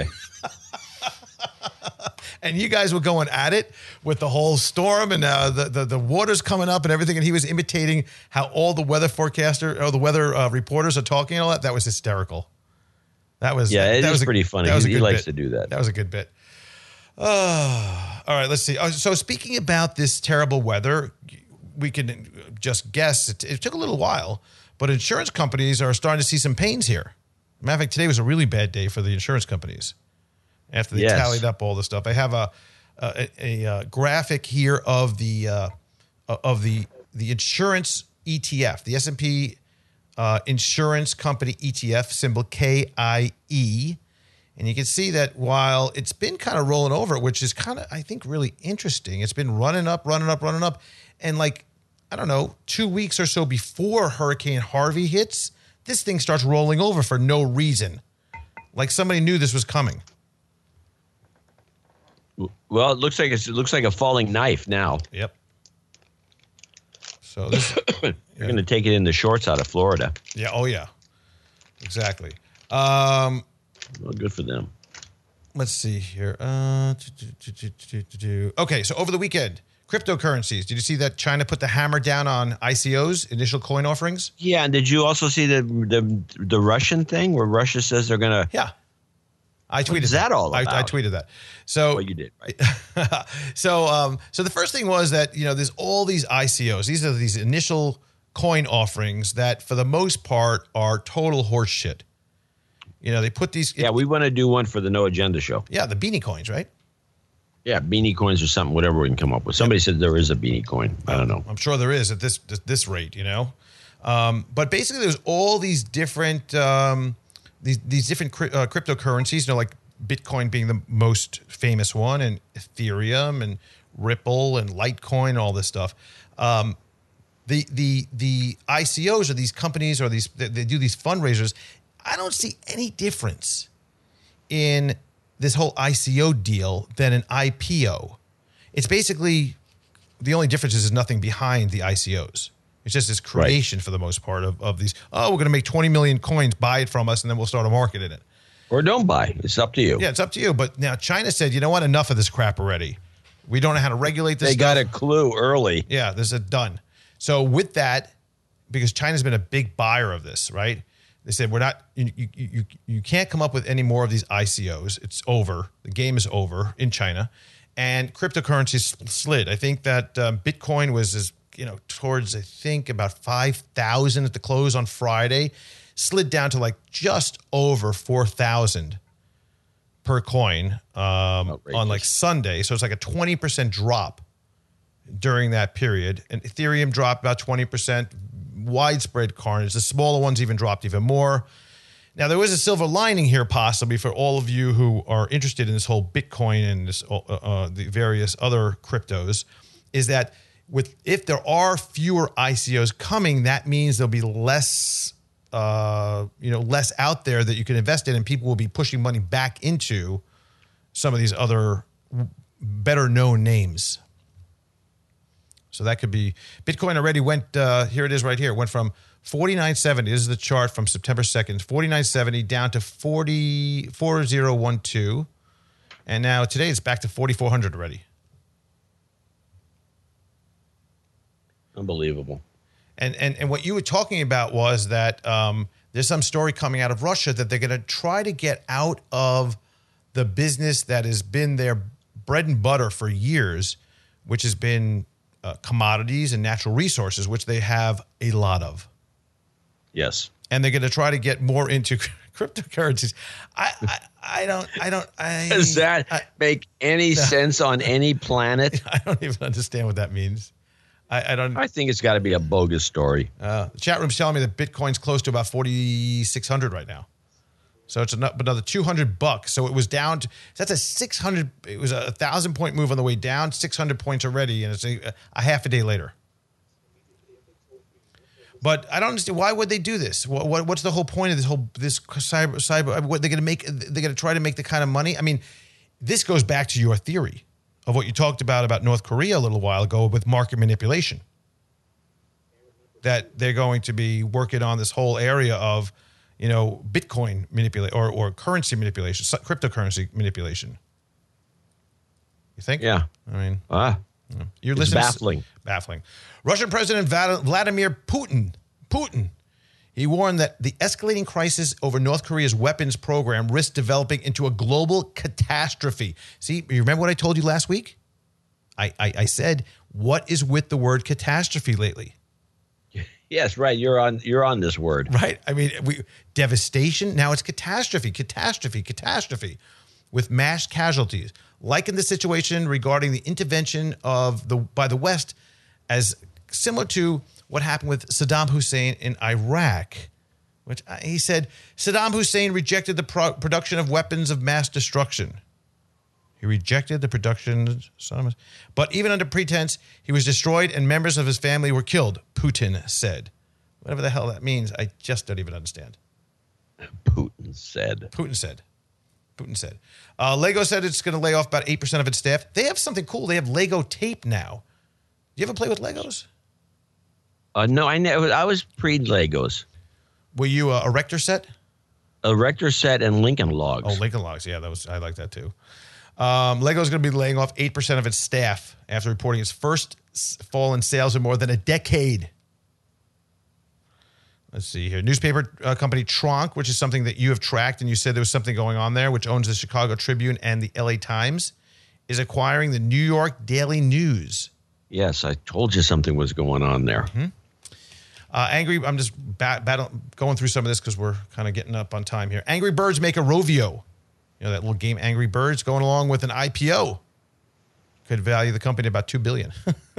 C: And you guys were going at it with the whole storm and the water's coming up and everything. And he was imitating how all the weather reporters are talking and all that. That was hysterical. That was
B: pretty funny. He likes to do that.
C: That was a good bit. All right, let's see. So speaking about this terrible weather, we can just guess. It took a little while, but insurance companies are starting to see some pains here. Matter of fact, today was a really bad day for the insurance companies after they tallied up all the stuff. I have a graphic here of the insurance ETF, the S&P insurance company ETF, symbol KIE. And you can see that while it's been kind of rolling over, which is kind of, I think, really interesting. It's been running up. And like, I don't know, 2 weeks or so before Hurricane Harvey hits, this thing starts rolling over for no reason. Like somebody knew this was coming.
B: Well, it looks like a falling knife now.
C: Yep. So this
B: you're going to take it in the shorts out of Florida.
C: Yeah. Oh, yeah. Exactly.
B: Well, good for them.
C: Let's see here. Okay, so over the weekend, cryptocurrencies. Did you see that China put the hammer down on ICOs, initial coin offerings?
B: Yeah, and did you also see the Russian thing where Russia says they're going to
C: I tweeted
B: What is that all about?
C: I tweeted that. So
B: Well, you did, right?
C: so the first thing was that, there's all these ICOs. These are these initial coin offerings that, for the most part, are total horse shit. They put these.
B: Yeah, we want to do one for the No Agenda show.
C: Yeah, the beanie coins, right?
B: Yeah, beanie coins or something, whatever we can come up with. Somebody said there is a beanie coin. I don't know.
C: I'm sure there is at this rate, But basically, there's all these different these different cryptocurrencies. Like Bitcoin being the most famous one, and Ethereum and Ripple and Litecoin, all this stuff. The ICOs are these companies, or they do these fundraisers. I don't see any difference in this whole ICO deal than an IPO. It's basically, the only difference is nothing behind the ICOs. It's just this creation, for the most part, of these, we're going to make 20 million coins, buy it from us, and then we'll start a market in it.
B: Or don't buy. It's up to you.
C: Yeah, it's up to you. But now China said, you know what? Enough of this crap already. We don't know how to regulate this
B: They
C: stuff.
B: got a clue early.
C: Yeah, this is done. So with that, because China's been a big buyer of this, right? They said, we're not, you can't come up with any more of these ICOs. It's over. The game is over in China. And cryptocurrencies slid. I think that Bitcoin was, towards, I think, about 5,000 at the close on Friday, slid down to just over 4,000 per coin on Sunday. So it's like a 20% drop during that period. And Ethereum dropped about 20%. Widespread carnage. The smaller ones even dropped even more. Now, there was a silver lining here, possibly, for all of you who are interested in this whole Bitcoin and this, the various other cryptos, is that if there are fewer ICOs coming, that means there'll be less, less out there that you can invest in, and people will be pushing money back into some of these other better known names. So that could be Bitcoin already went. Here it is right here. It went from 49.70. This is the chart from September 2nd. 49.70 down to 40.12, and now today it's back to 4,400 already.
B: Unbelievable.
C: And what you were talking about was that there's some story coming out of Russia that they're going to try to get out of the business that has been their bread and butter for years, which has been commodities and natural resources, which they have a lot of.
B: Yes.
C: And they're going to try to get more into cryptocurrencies.
B: Does that make any sense on any planet?
C: I don't even understand what that means.
B: I think it's got to be a bogus story.
C: The chat room's telling me that Bitcoin's close to about 4,600 right now. So it's another $200. So it was down to, that's a 600. It was a 1,000-point move on the way down, 600 points already, and it's a half a day later. But I don't understand, why would they do this? What's the whole point of this cyber? What they're going to make? They're going to try to make the kind of money. I mean, this goes back to your theory of what you talked about North Korea a little while ago with market manipulation. That they're going to be working on this whole area of, Bitcoin manipulation or currency manipulation, cryptocurrency manipulation. You think?
B: Yeah.
C: I mean,
B: you're listening.
C: Baffling. Russian President Vladimir Putin. He warned that the escalating crisis over North Korea's weapons program risks developing into a global catastrophe. See, you remember what I told you last week? I said, what is with the word catastrophe lately?
B: Yes, right. You're on this word.
C: Right. I mean, devastation. Now it's catastrophe, with mass casualties. Like in the situation regarding the intervention by the West, as similar to what happened with Saddam Hussein in Iraq, which he said Saddam Hussein rejected the production of weapons of mass destruction. He rejected the production, but even under pretense, he was destroyed and members of his family were killed, Putin said. Whatever the hell that means, I just don't even understand.
B: Putin said.
C: Lego said it's going to lay off about 8% of its staff. They have something cool. They have Lego tape now. Do you ever play with Legos?
B: No, I was pre-Legos.
C: Were you a Erector set?
B: A Erector set and Lincoln Logs.
C: Oh, Lincoln Logs. Yeah, I like that too. Lego's going to be laying off 8% of its staff after reporting its first fall in sales in more than a decade. Let's see here. Newspaper company Tronc, which is something that you have tracked, and you said there was something going on there, which owns the Chicago Tribune and the LA Times, is acquiring the New York Daily News.
B: Yes, I told you something was going on there.
C: Mm-hmm. I'm just going through some of this because we're kind of getting up on time here. Angry Birds make a Rovio. You know that little game Angry Birds going along with an IPO. Could value the company about $2 billion.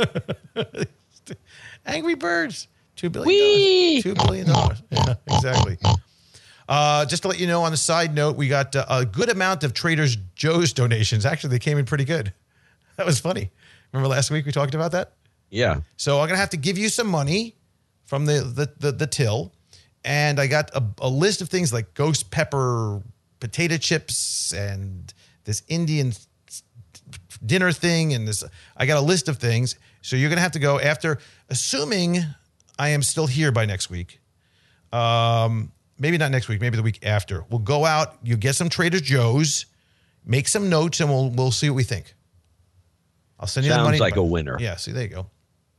C: Angry Birds. $2 billion.
B: Whee!
C: $2 billion. Yeah, exactly. Just to let you know, on the side note, we got a good amount of Trader Joe's donations. Actually, they came in pretty good. That was funny. Remember last week we talked about that?
B: Yeah.
C: So I'm going to have to give you some money from the till. And I got a list of things like ghost pepper potato chips and this Indian dinner thing. And this, I got a list of things. So you're going to have to go after, assuming I am still here by next week. Maybe not next week, maybe the week after. We'll go out, you get some Trader Joe's, make some notes, and we'll see what we think. I'll send you the money.
B: Sounds like a winner.
C: Yeah, see, there you go.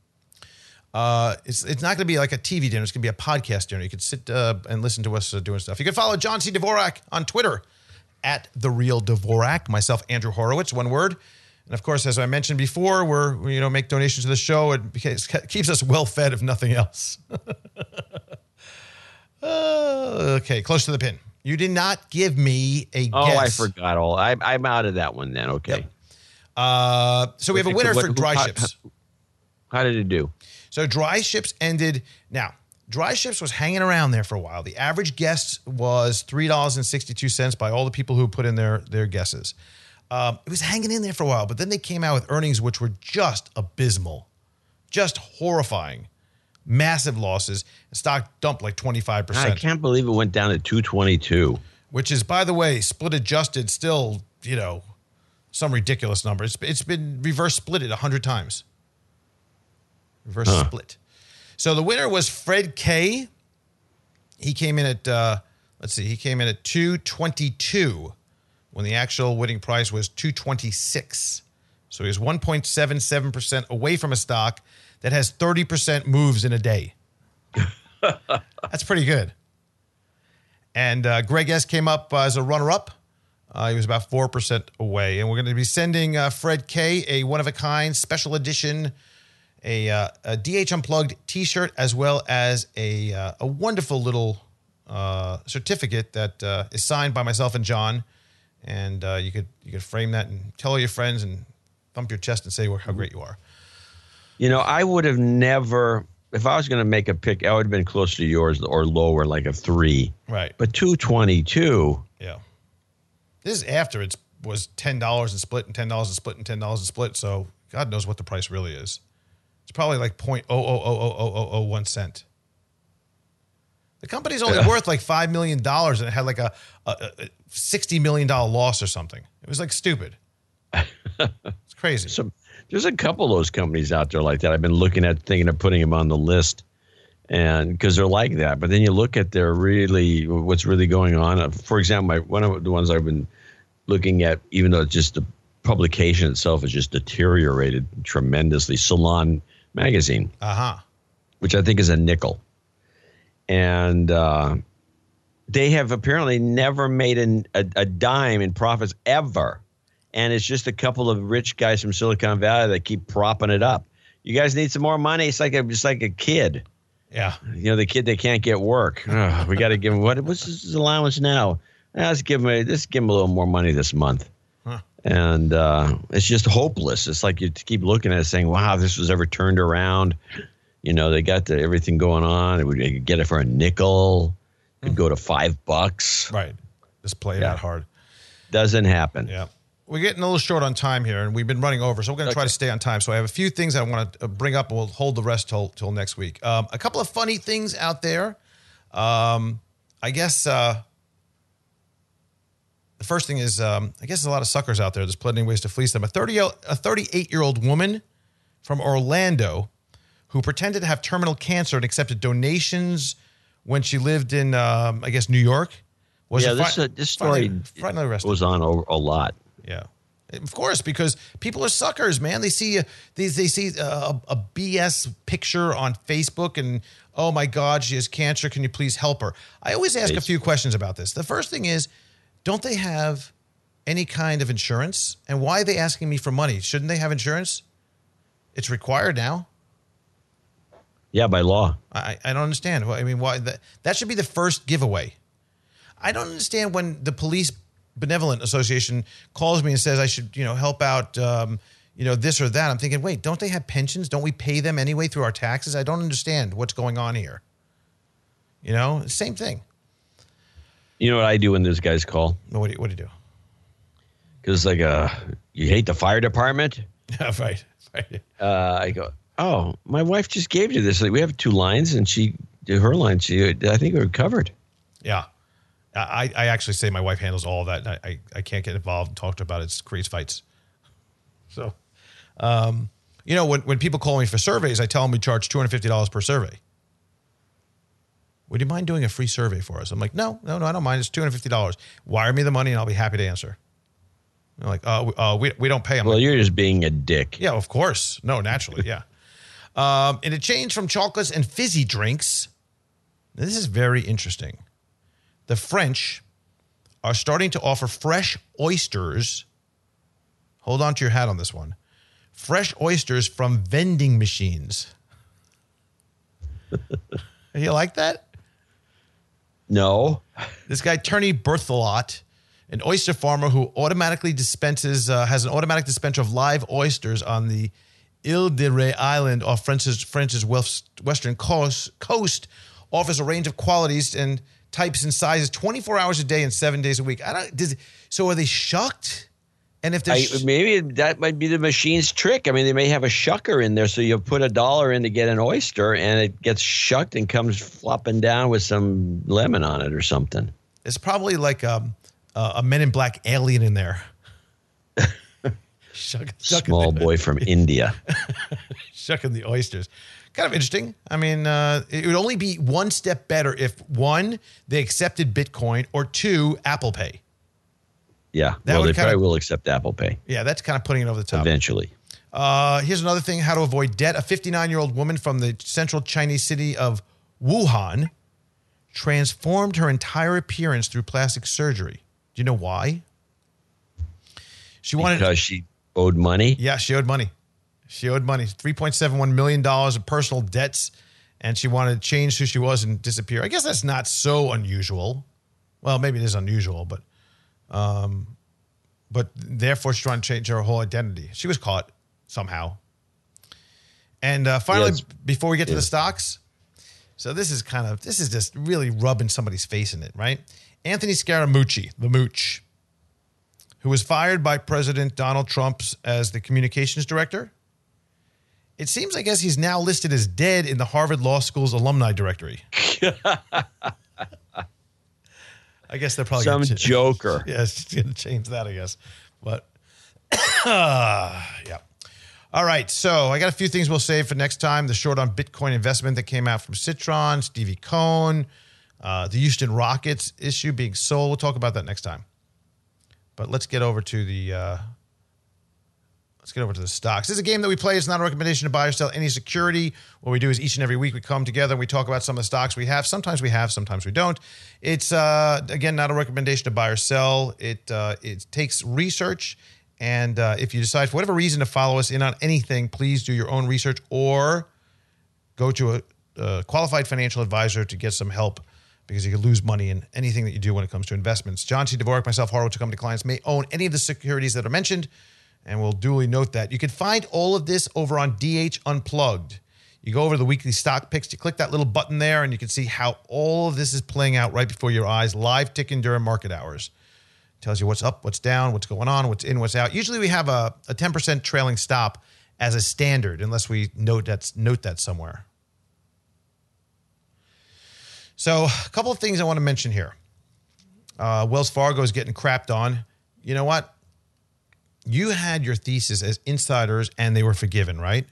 C: It's not going to be like a TV dinner. It's going to be a podcast dinner. You can sit and listen to us doing stuff. You can follow John C. Dvorak on Twitter at The Real Dvorak. Myself, Andrew Horowitz, one word. And of course, as I mentioned before, we make donations to the show. It keeps us well fed, if nothing else. Okay, close to the pin. You did not give me a guess.
B: Oh, I forgot all. I'm out of that one then. Okay.
C: Yep. So we have a winner for dry ships.
B: How did it do?
C: So dry ships ended. Now, dry ships was hanging around there for a while. The average guess was $3.62 by all the people who put in their guesses. It was hanging in there for a while, but then they came out with earnings which were just abysmal, just horrifying, massive losses. Stock dumped like 25%.
B: I can't believe it went down to 222.
C: Which is, by the way, split adjusted still, some ridiculous number. It's been reverse splitted 100 times. Reverse split. So the winner was Fred K. He came in at, he came in at 222 when the actual winning price was 226. So he was 1.77% away from a stock that has 30% moves in a day. That's pretty good. And Greg S. came up as a runner-up. He was about 4% away. And we're going to be sending Fred K. a one-of-a-kind special edition, a DH Unplugged T-shirt, as well as a wonderful little certificate that is signed by myself and John. And you could frame that and tell all your friends and thump your chest and say how great you are.
B: I would have never, if I was going to make a pick, I would have been closer to yours or lower, like a 3.
C: Right.
B: But 222.
C: Yeah. This is after it was $10 and split and $10 and split and $10 and split. So God knows what the price really is. It's probably like 0.0000001 cent. The company's only worth like $5 million and it had like a $60 million loss or something. It was like stupid. It's crazy.
B: So there's a couple of those companies out there like that. I've been looking at, thinking of putting them on the list, and because they're like that. But then you look at what's really going on. For example, one of the ones I've been looking at, even though it's just the publication itself has just deteriorated tremendously, Salon Magazine, which I think is a nickel. And they have apparently never made a dime in profits ever. And it's just a couple of rich guys from Silicon Valley that keep propping it up. You guys need some more money. It's like a kid.
C: Yeah.
B: The kid that can't get work. We got to give him what's his allowance now? Let's give him a little more money this month. And it's just hopeless. It's like you keep looking at it saying, wow, if this was ever turned around. They got everything going on. They could get it for a nickel. Could go to $5.
C: Right. Just play it out hard.
B: Doesn't happen.
C: Yeah. We're getting a little short on time here, and we've been running over, so we're going to try to stay on time. So I have a few things I want to bring up, and we'll hold the rest till next week. A couple of funny things out there. I guess the first thing is, I guess there's a lot of suckers out there. There's plenty of ways to fleece them. A 38-year-old woman from Orlando who pretended to have terminal cancer and accepted donations when she lived in, I guess, New York.
B: This story goes on a lot.
C: Yeah. Of course, because people are suckers, man. They see a BS picture on Facebook and, oh my God, she has cancer. Can you please help her? I always ask a few questions about this. The first thing is, don't they have any kind of insurance? And why are they asking me for money? Shouldn't they have insurance? It's required now.
B: Yeah, by law.
C: I don't understand. I mean, why that should be the first giveaway. I don't understand when the Police Benevolent Association calls me and says I should, help out, this or that. I'm thinking, wait, don't they have pensions? Don't we pay them anyway through our taxes? I don't understand what's going on here. Same thing.
B: You know what I do when those guys call?
C: What do you do?
B: Because you hate the fire department?
C: Right.
B: I go, oh, my wife just gave you this. We have 2 lines, and she did her line. I think we're covered.
C: Yeah. I actually say my wife handles all of that. I can't get involved and talk to her about it. It creates fights. So, when people call me for surveys, I tell them we charge $250 per survey. Would you mind doing a free survey for us? I'm like, no, I don't mind. It's $250. Wire me the money and I'll be happy to answer. They're like, we don't pay them.
B: Well, you're just being a dick.
C: Yeah, of course. No, naturally, yeah. In a change from chocolates and fizzy drinks, this is very interesting. The French are starting to offer fresh oysters. Hold on to your hat on this one. Fresh oysters from vending machines. You like that?
B: No.
C: This guy, Tony Berthelot, an oyster farmer who automatically has an automatic dispenser of live oysters on the Ile de Ré island off France's western coast, offers a range of qualities and types and sizes 24 hours a day and 7 days a week. So are they shucked? And if
B: maybe that might be the machine's trick. I mean, they may have a shucker in there, so you put $1 in to get an oyster, and it gets shucked and comes flopping down with some lemon on it or something.
C: It's probably like a Men in Black alien in there.
B: Small boy from India.
C: Shucking the oysters. Kind of interesting. I mean, it would only be one step better if, 1, they accepted Bitcoin, or 2, Apple Pay.
B: Yeah. Well, they probably will accept Apple Pay.
C: Yeah, that's kind of putting it over the top.
B: Eventually.
C: Here's another thing, how to avoid debt. A 59-year-old woman from the central Chinese city of Wuhan transformed her entire appearance through plastic surgery. Do you know why?
B: Because she owed money?
C: Yeah, she owed money. $3.71 million of personal debts, and she wanted to change who she was and disappear. I guess that's not so unusual. Well, maybe it is unusual, but therefore she's trying to change her whole identity. She was caught somehow. And finally, before we get to the stocks, so this is just really rubbing somebody's face in it, right? Anthony Scaramucci, the Mooch, who was fired by President Donald Trump as the communications director. It seems, I guess, he's now listed as dead in the Harvard Law School's alumni directory. I guess they're probably
B: some joker.
C: Yeah, it's going to change that, I guess. But, yeah. All right, so I got a few things we'll save for next time. The short on Bitcoin investment that came out from Citron, Stevie Cohn, the Houston Rockets issue being sold. We'll talk about that next time. But let's get over to the stocks. This is a game that we play. It's not a recommendation to buy or sell any security. What we do is each and every week we come together and we talk about some of the stocks we have. Sometimes we have, sometimes we don't. It's, again, not a recommendation to buy or sell. It takes research. And if you decide for whatever reason to follow us in on anything, please do your own research or go to a qualified financial advisor to get some help, because you could lose money in anything that you do when it comes to investments. John C. Dvorak, myself, Horowitz Company clients may own any of the securities that are mentioned, and we'll duly note that. You can find all of this over on DH Unplugged. You go over to the weekly stock picks, you click that little button there, and you can see how all of this is playing out right before your eyes, live ticking during market hours. Tells you what's up, what's down, what's going on, what's in, what's out. Usually we have a 10% trailing stop as a standard, unless we note that somewhere. So a couple of things I want to mention here. Wells Fargo is getting crapped on. You know what? You had your thesis as insiders and they were forgiven, right?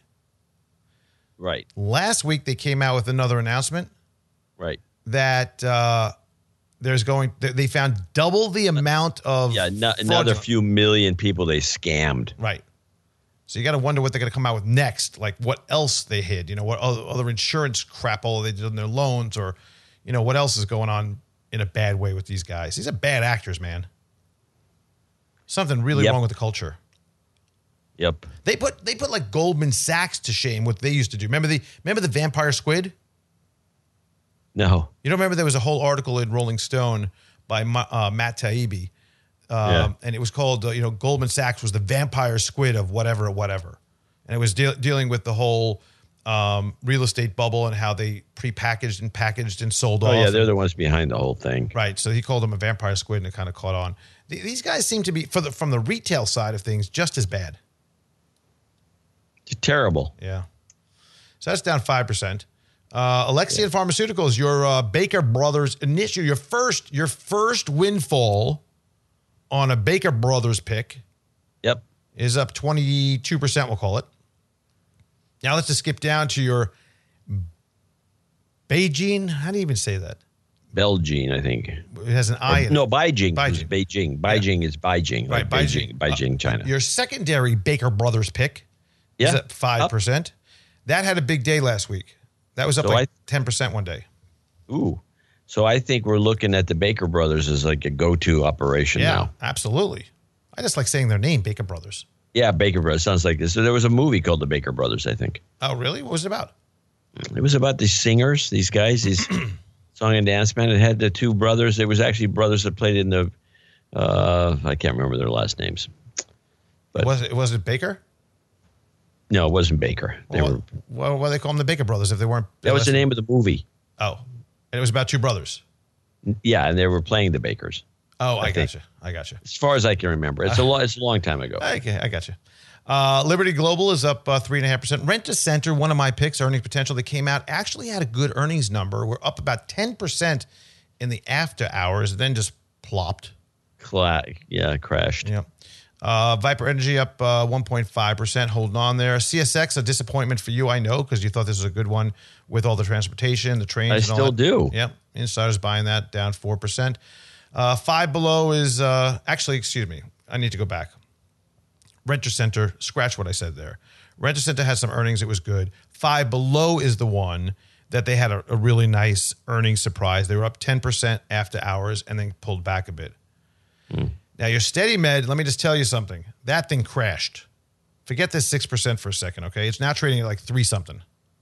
B: Right.
C: Last week they came out with another announcement.
B: Right.
C: That They found double the amount of
B: another few million people they scammed.
C: Right. So you got to wonder what they're going to come out with next, like what else they hid, what other insurance crap all they did on their loans, or what else is going on in a bad way with these guys. These are bad actors, man. Something really wrong with the culture.
B: Yep.
C: They put like Goldman Sachs to shame what they used to do. Remember the vampire squid?
B: No.
C: You don't remember there was a whole article in Rolling Stone by Matt Taibbi, and it was called Goldman Sachs was the vampire squid of whatever, and it was dealing with the whole real estate bubble and how they prepackaged and packaged and sold off.
B: Oh yeah, they're the ones behind the whole thing.
C: Right. So he called them a vampire squid, and it kind of caught on. These guys seem to be from the retail side of things just as bad.
B: It's terrible.
C: Yeah. So that's down 5%. Alexian Pharmaceuticals, your Baker Brothers initial, your first windfall on a Baker Brothers pick.
B: Yep.
C: Is up 22%, we'll call it. Now let's just skip down to your Beijing. How do you even say that?
B: Belgian, I think.
C: It has an I in it.
B: No, Beijing.
C: Beijing.
B: Beijing is Beijing.
C: Right,
B: like
C: Beijing,
B: China.
C: Your secondary Baker Brothers pick is up 5%. Up. That had a big day last week. That was up 10% one day.
B: Ooh. So I think we're looking at the Baker Brothers as like a go-to operation now.
C: Yeah, absolutely. I just like saying their name, Baker Brothers.
B: Yeah, Baker Brothers. Sounds like this. So there was a movie called The Baker Brothers, I think.
C: Oh, really? What was it about?
B: It was about these singers, these guys, these song and dance band. It had the two brothers. It was actually brothers that played in the, I can't remember their last names. But
C: was it Baker?
B: No, it wasn't Baker.
C: Why do they call them the Baker Brothers if they weren't?
B: That was the name of the movie.
C: Oh, and it was about two brothers.
B: Yeah, and they were playing the Bakers.
C: Oh, I got you.
B: As far as I can remember, it's a long time ago.
C: Okay, I got you. Liberty Global is up 3.5%. Rent-A-Center, one of my picks, earning potential that came out, actually had a good earnings number. We're up about 10% in the after hours, then just plopped.
B: Crashed.
C: Yep. Viper Energy up 1.5%, holding on there. CSX, a disappointment for you, I know, because you thought this was a good one with all the transportation, the trains.
B: I still do.
C: Yep. Insiders buying that, down 4%. Five Below is excuse me. I need to go back. Rent-A-Center, scratch what I said there. Rent-A-Center had some earnings. It was good. Five Below is the one that they had a really nice earnings surprise. They were up 10% after hours and then pulled back a bit. Now, your SteadyMed, let me just tell you something. That thing crashed. Forget this 6% for a second, okay? It's now trading at like 3-something.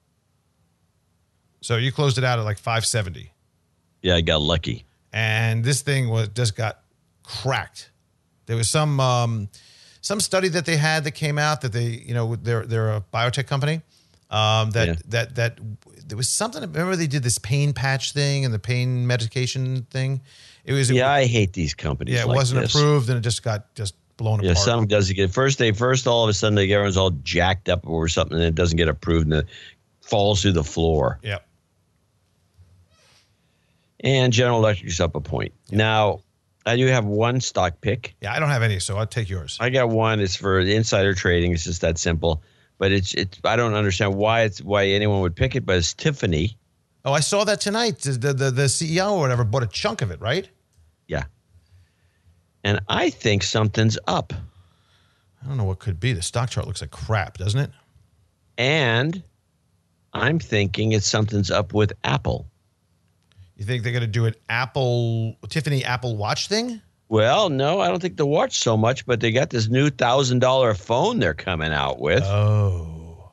C: So you closed it out at like 570. Yeah,
B: I got lucky.
C: And this thing just got cracked. There was some study that they had that came out that they, they're a biotech company. That there was something. Remember they did this pain patch thing and the pain medication thing.
B: I hate these companies.
C: Yeah, it wasn't approved and it just got blown apart.
B: Yeah, some doesn't get first all of a sudden everyone's all jacked up or something and it doesn't get approved and it falls through the floor.
C: Yep.
B: And General Electric's up a point. Yep. Now, I do have one stock pick.
C: Yeah, I don't have any, so I'll take yours.
B: I got one. It's for insider trading. It's just that simple. But it's I don't understand why anyone would pick it, but it's Tiffany.
C: Oh, I saw that tonight. The CEO or whatever bought a chunk of it, right?
B: Yeah. And I think something's up.
C: I don't know what could be. The stock chart looks like crap, doesn't it?
B: And I'm thinking something's up with Apple.
C: You think they're going to do an Tiffany Apple Watch thing?
B: Well, no, I don't think the watch so much, but they got this new $1,000 phone they're coming out with.
C: Oh.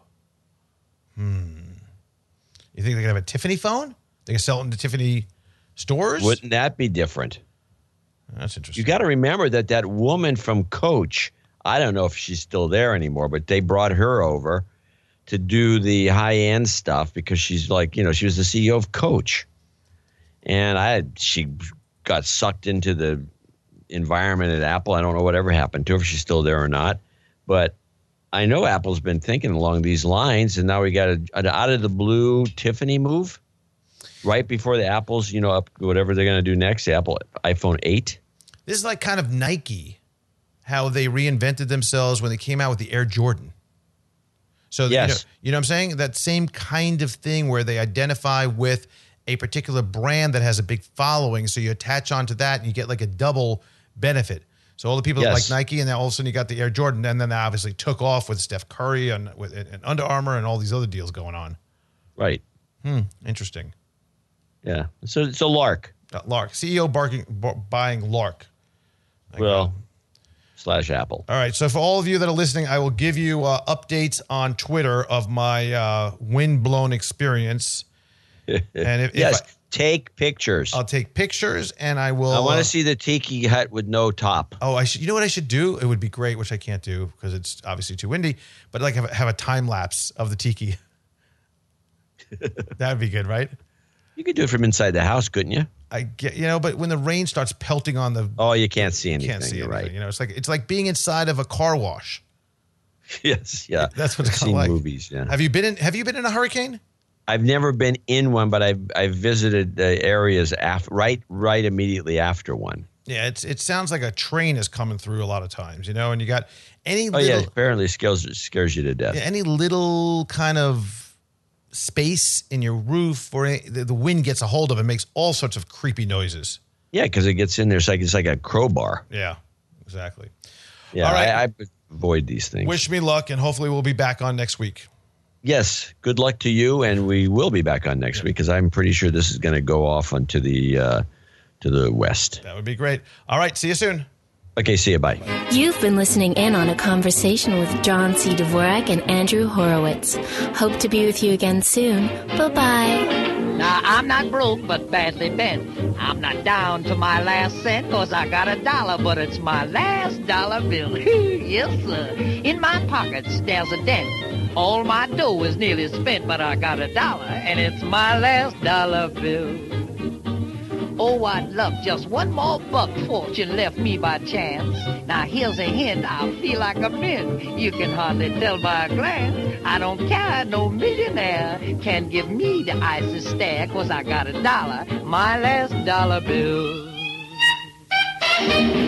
C: You think they're going to have a Tiffany phone? They can sell it in the Tiffany stores?
B: Wouldn't that be different?
C: That's interesting.
B: You got to remember that woman from Coach, I don't know if she's still there anymore, but they brought her over to do the high-end stuff because she's like, she was the CEO of Coach. And she got sucked into the environment at Apple. I don't know whatever happened to her, if she's still there or not. But I know Apple's been thinking along these lines, and now we got an out of the blue Tiffany move right before the Apple's, up whatever they're going to do next, the Apple iPhone 8.
C: This is like kind of Nike, how they reinvented themselves when they came out with the Air Jordan. So,
B: yes.
C: You know what I'm saying? That same kind of thing where they identify with a particular brand that has a big following. So you attach onto that and you get like a double benefit. So all the people that like Nike, and then all of a sudden you got the Air Jordan, and then they obviously took off with Steph Curry and Under Armour and all these other deals going on.
B: Right.
C: Interesting.
B: Yeah. So it's a lark.
C: Lark. CEO buying Lark.
B: Slash Apple.
C: All right. So for all of you that are listening, I will give you updates on Twitter of my wind-blown experience. And if
B: take pictures.
C: I'll take pictures, and I will.
B: I want to see the tiki hut with no top.
C: Oh, I should. You know what I should do? It would be great, which I can't do because it's obviously too windy. But like have a time lapse of the tiki. That would be good, right?
B: You could do it from inside the house, couldn't you?
C: I get, but when the rain starts pelting on the,
B: you can't see anything.
C: Can't see
B: You're
C: anything.
B: Right.
C: It's like being inside of a car wash.
B: Yes, yeah.
C: That's what it's
B: kind of like.
C: Movies,
B: yeah.
C: Have you been in a hurricane?
B: I've never been in one, but I've visited the areas right immediately after one.
C: Yeah, it sounds like a train is coming through a lot of times, and you got any.
B: Apparently scares you to death.
C: Yeah, any little kind of space in your roof or the wind gets a hold of it makes all sorts of creepy noises.
B: Yeah, because it gets in there. It's like a crowbar.
C: Yeah, exactly.
B: Yeah,
C: all right.
B: I avoid these things.
C: Wish me luck, and hopefully we'll be back on next week.
B: Yes, good luck to you, and we will be back on next week because I'm pretty sure this is going to go off onto to the west.
C: That would be great. All right, see you soon.
B: Okay, see you. Bye.
A: You've been listening in on a conversation with John C. Dvorak and Andrew Horowitz. Hope to be with you again soon. Bye-bye.
D: Now, I'm not broke, but badly bent. I'm not down to my last cent, 'cause I got $1, but it's my last dollar bill. Yes, sir. In my pockets, there's a dent. All my dough is nearly spent, but I got $1, and it's my last dollar bill. Oh, I'd love just one more buck, fortune left me by chance. Now here's a hint, I feel like a mint. You can hardly tell by a glance. I don't care, no millionaire can give me the icy stare, 'cause I got $1, my last dollar bill.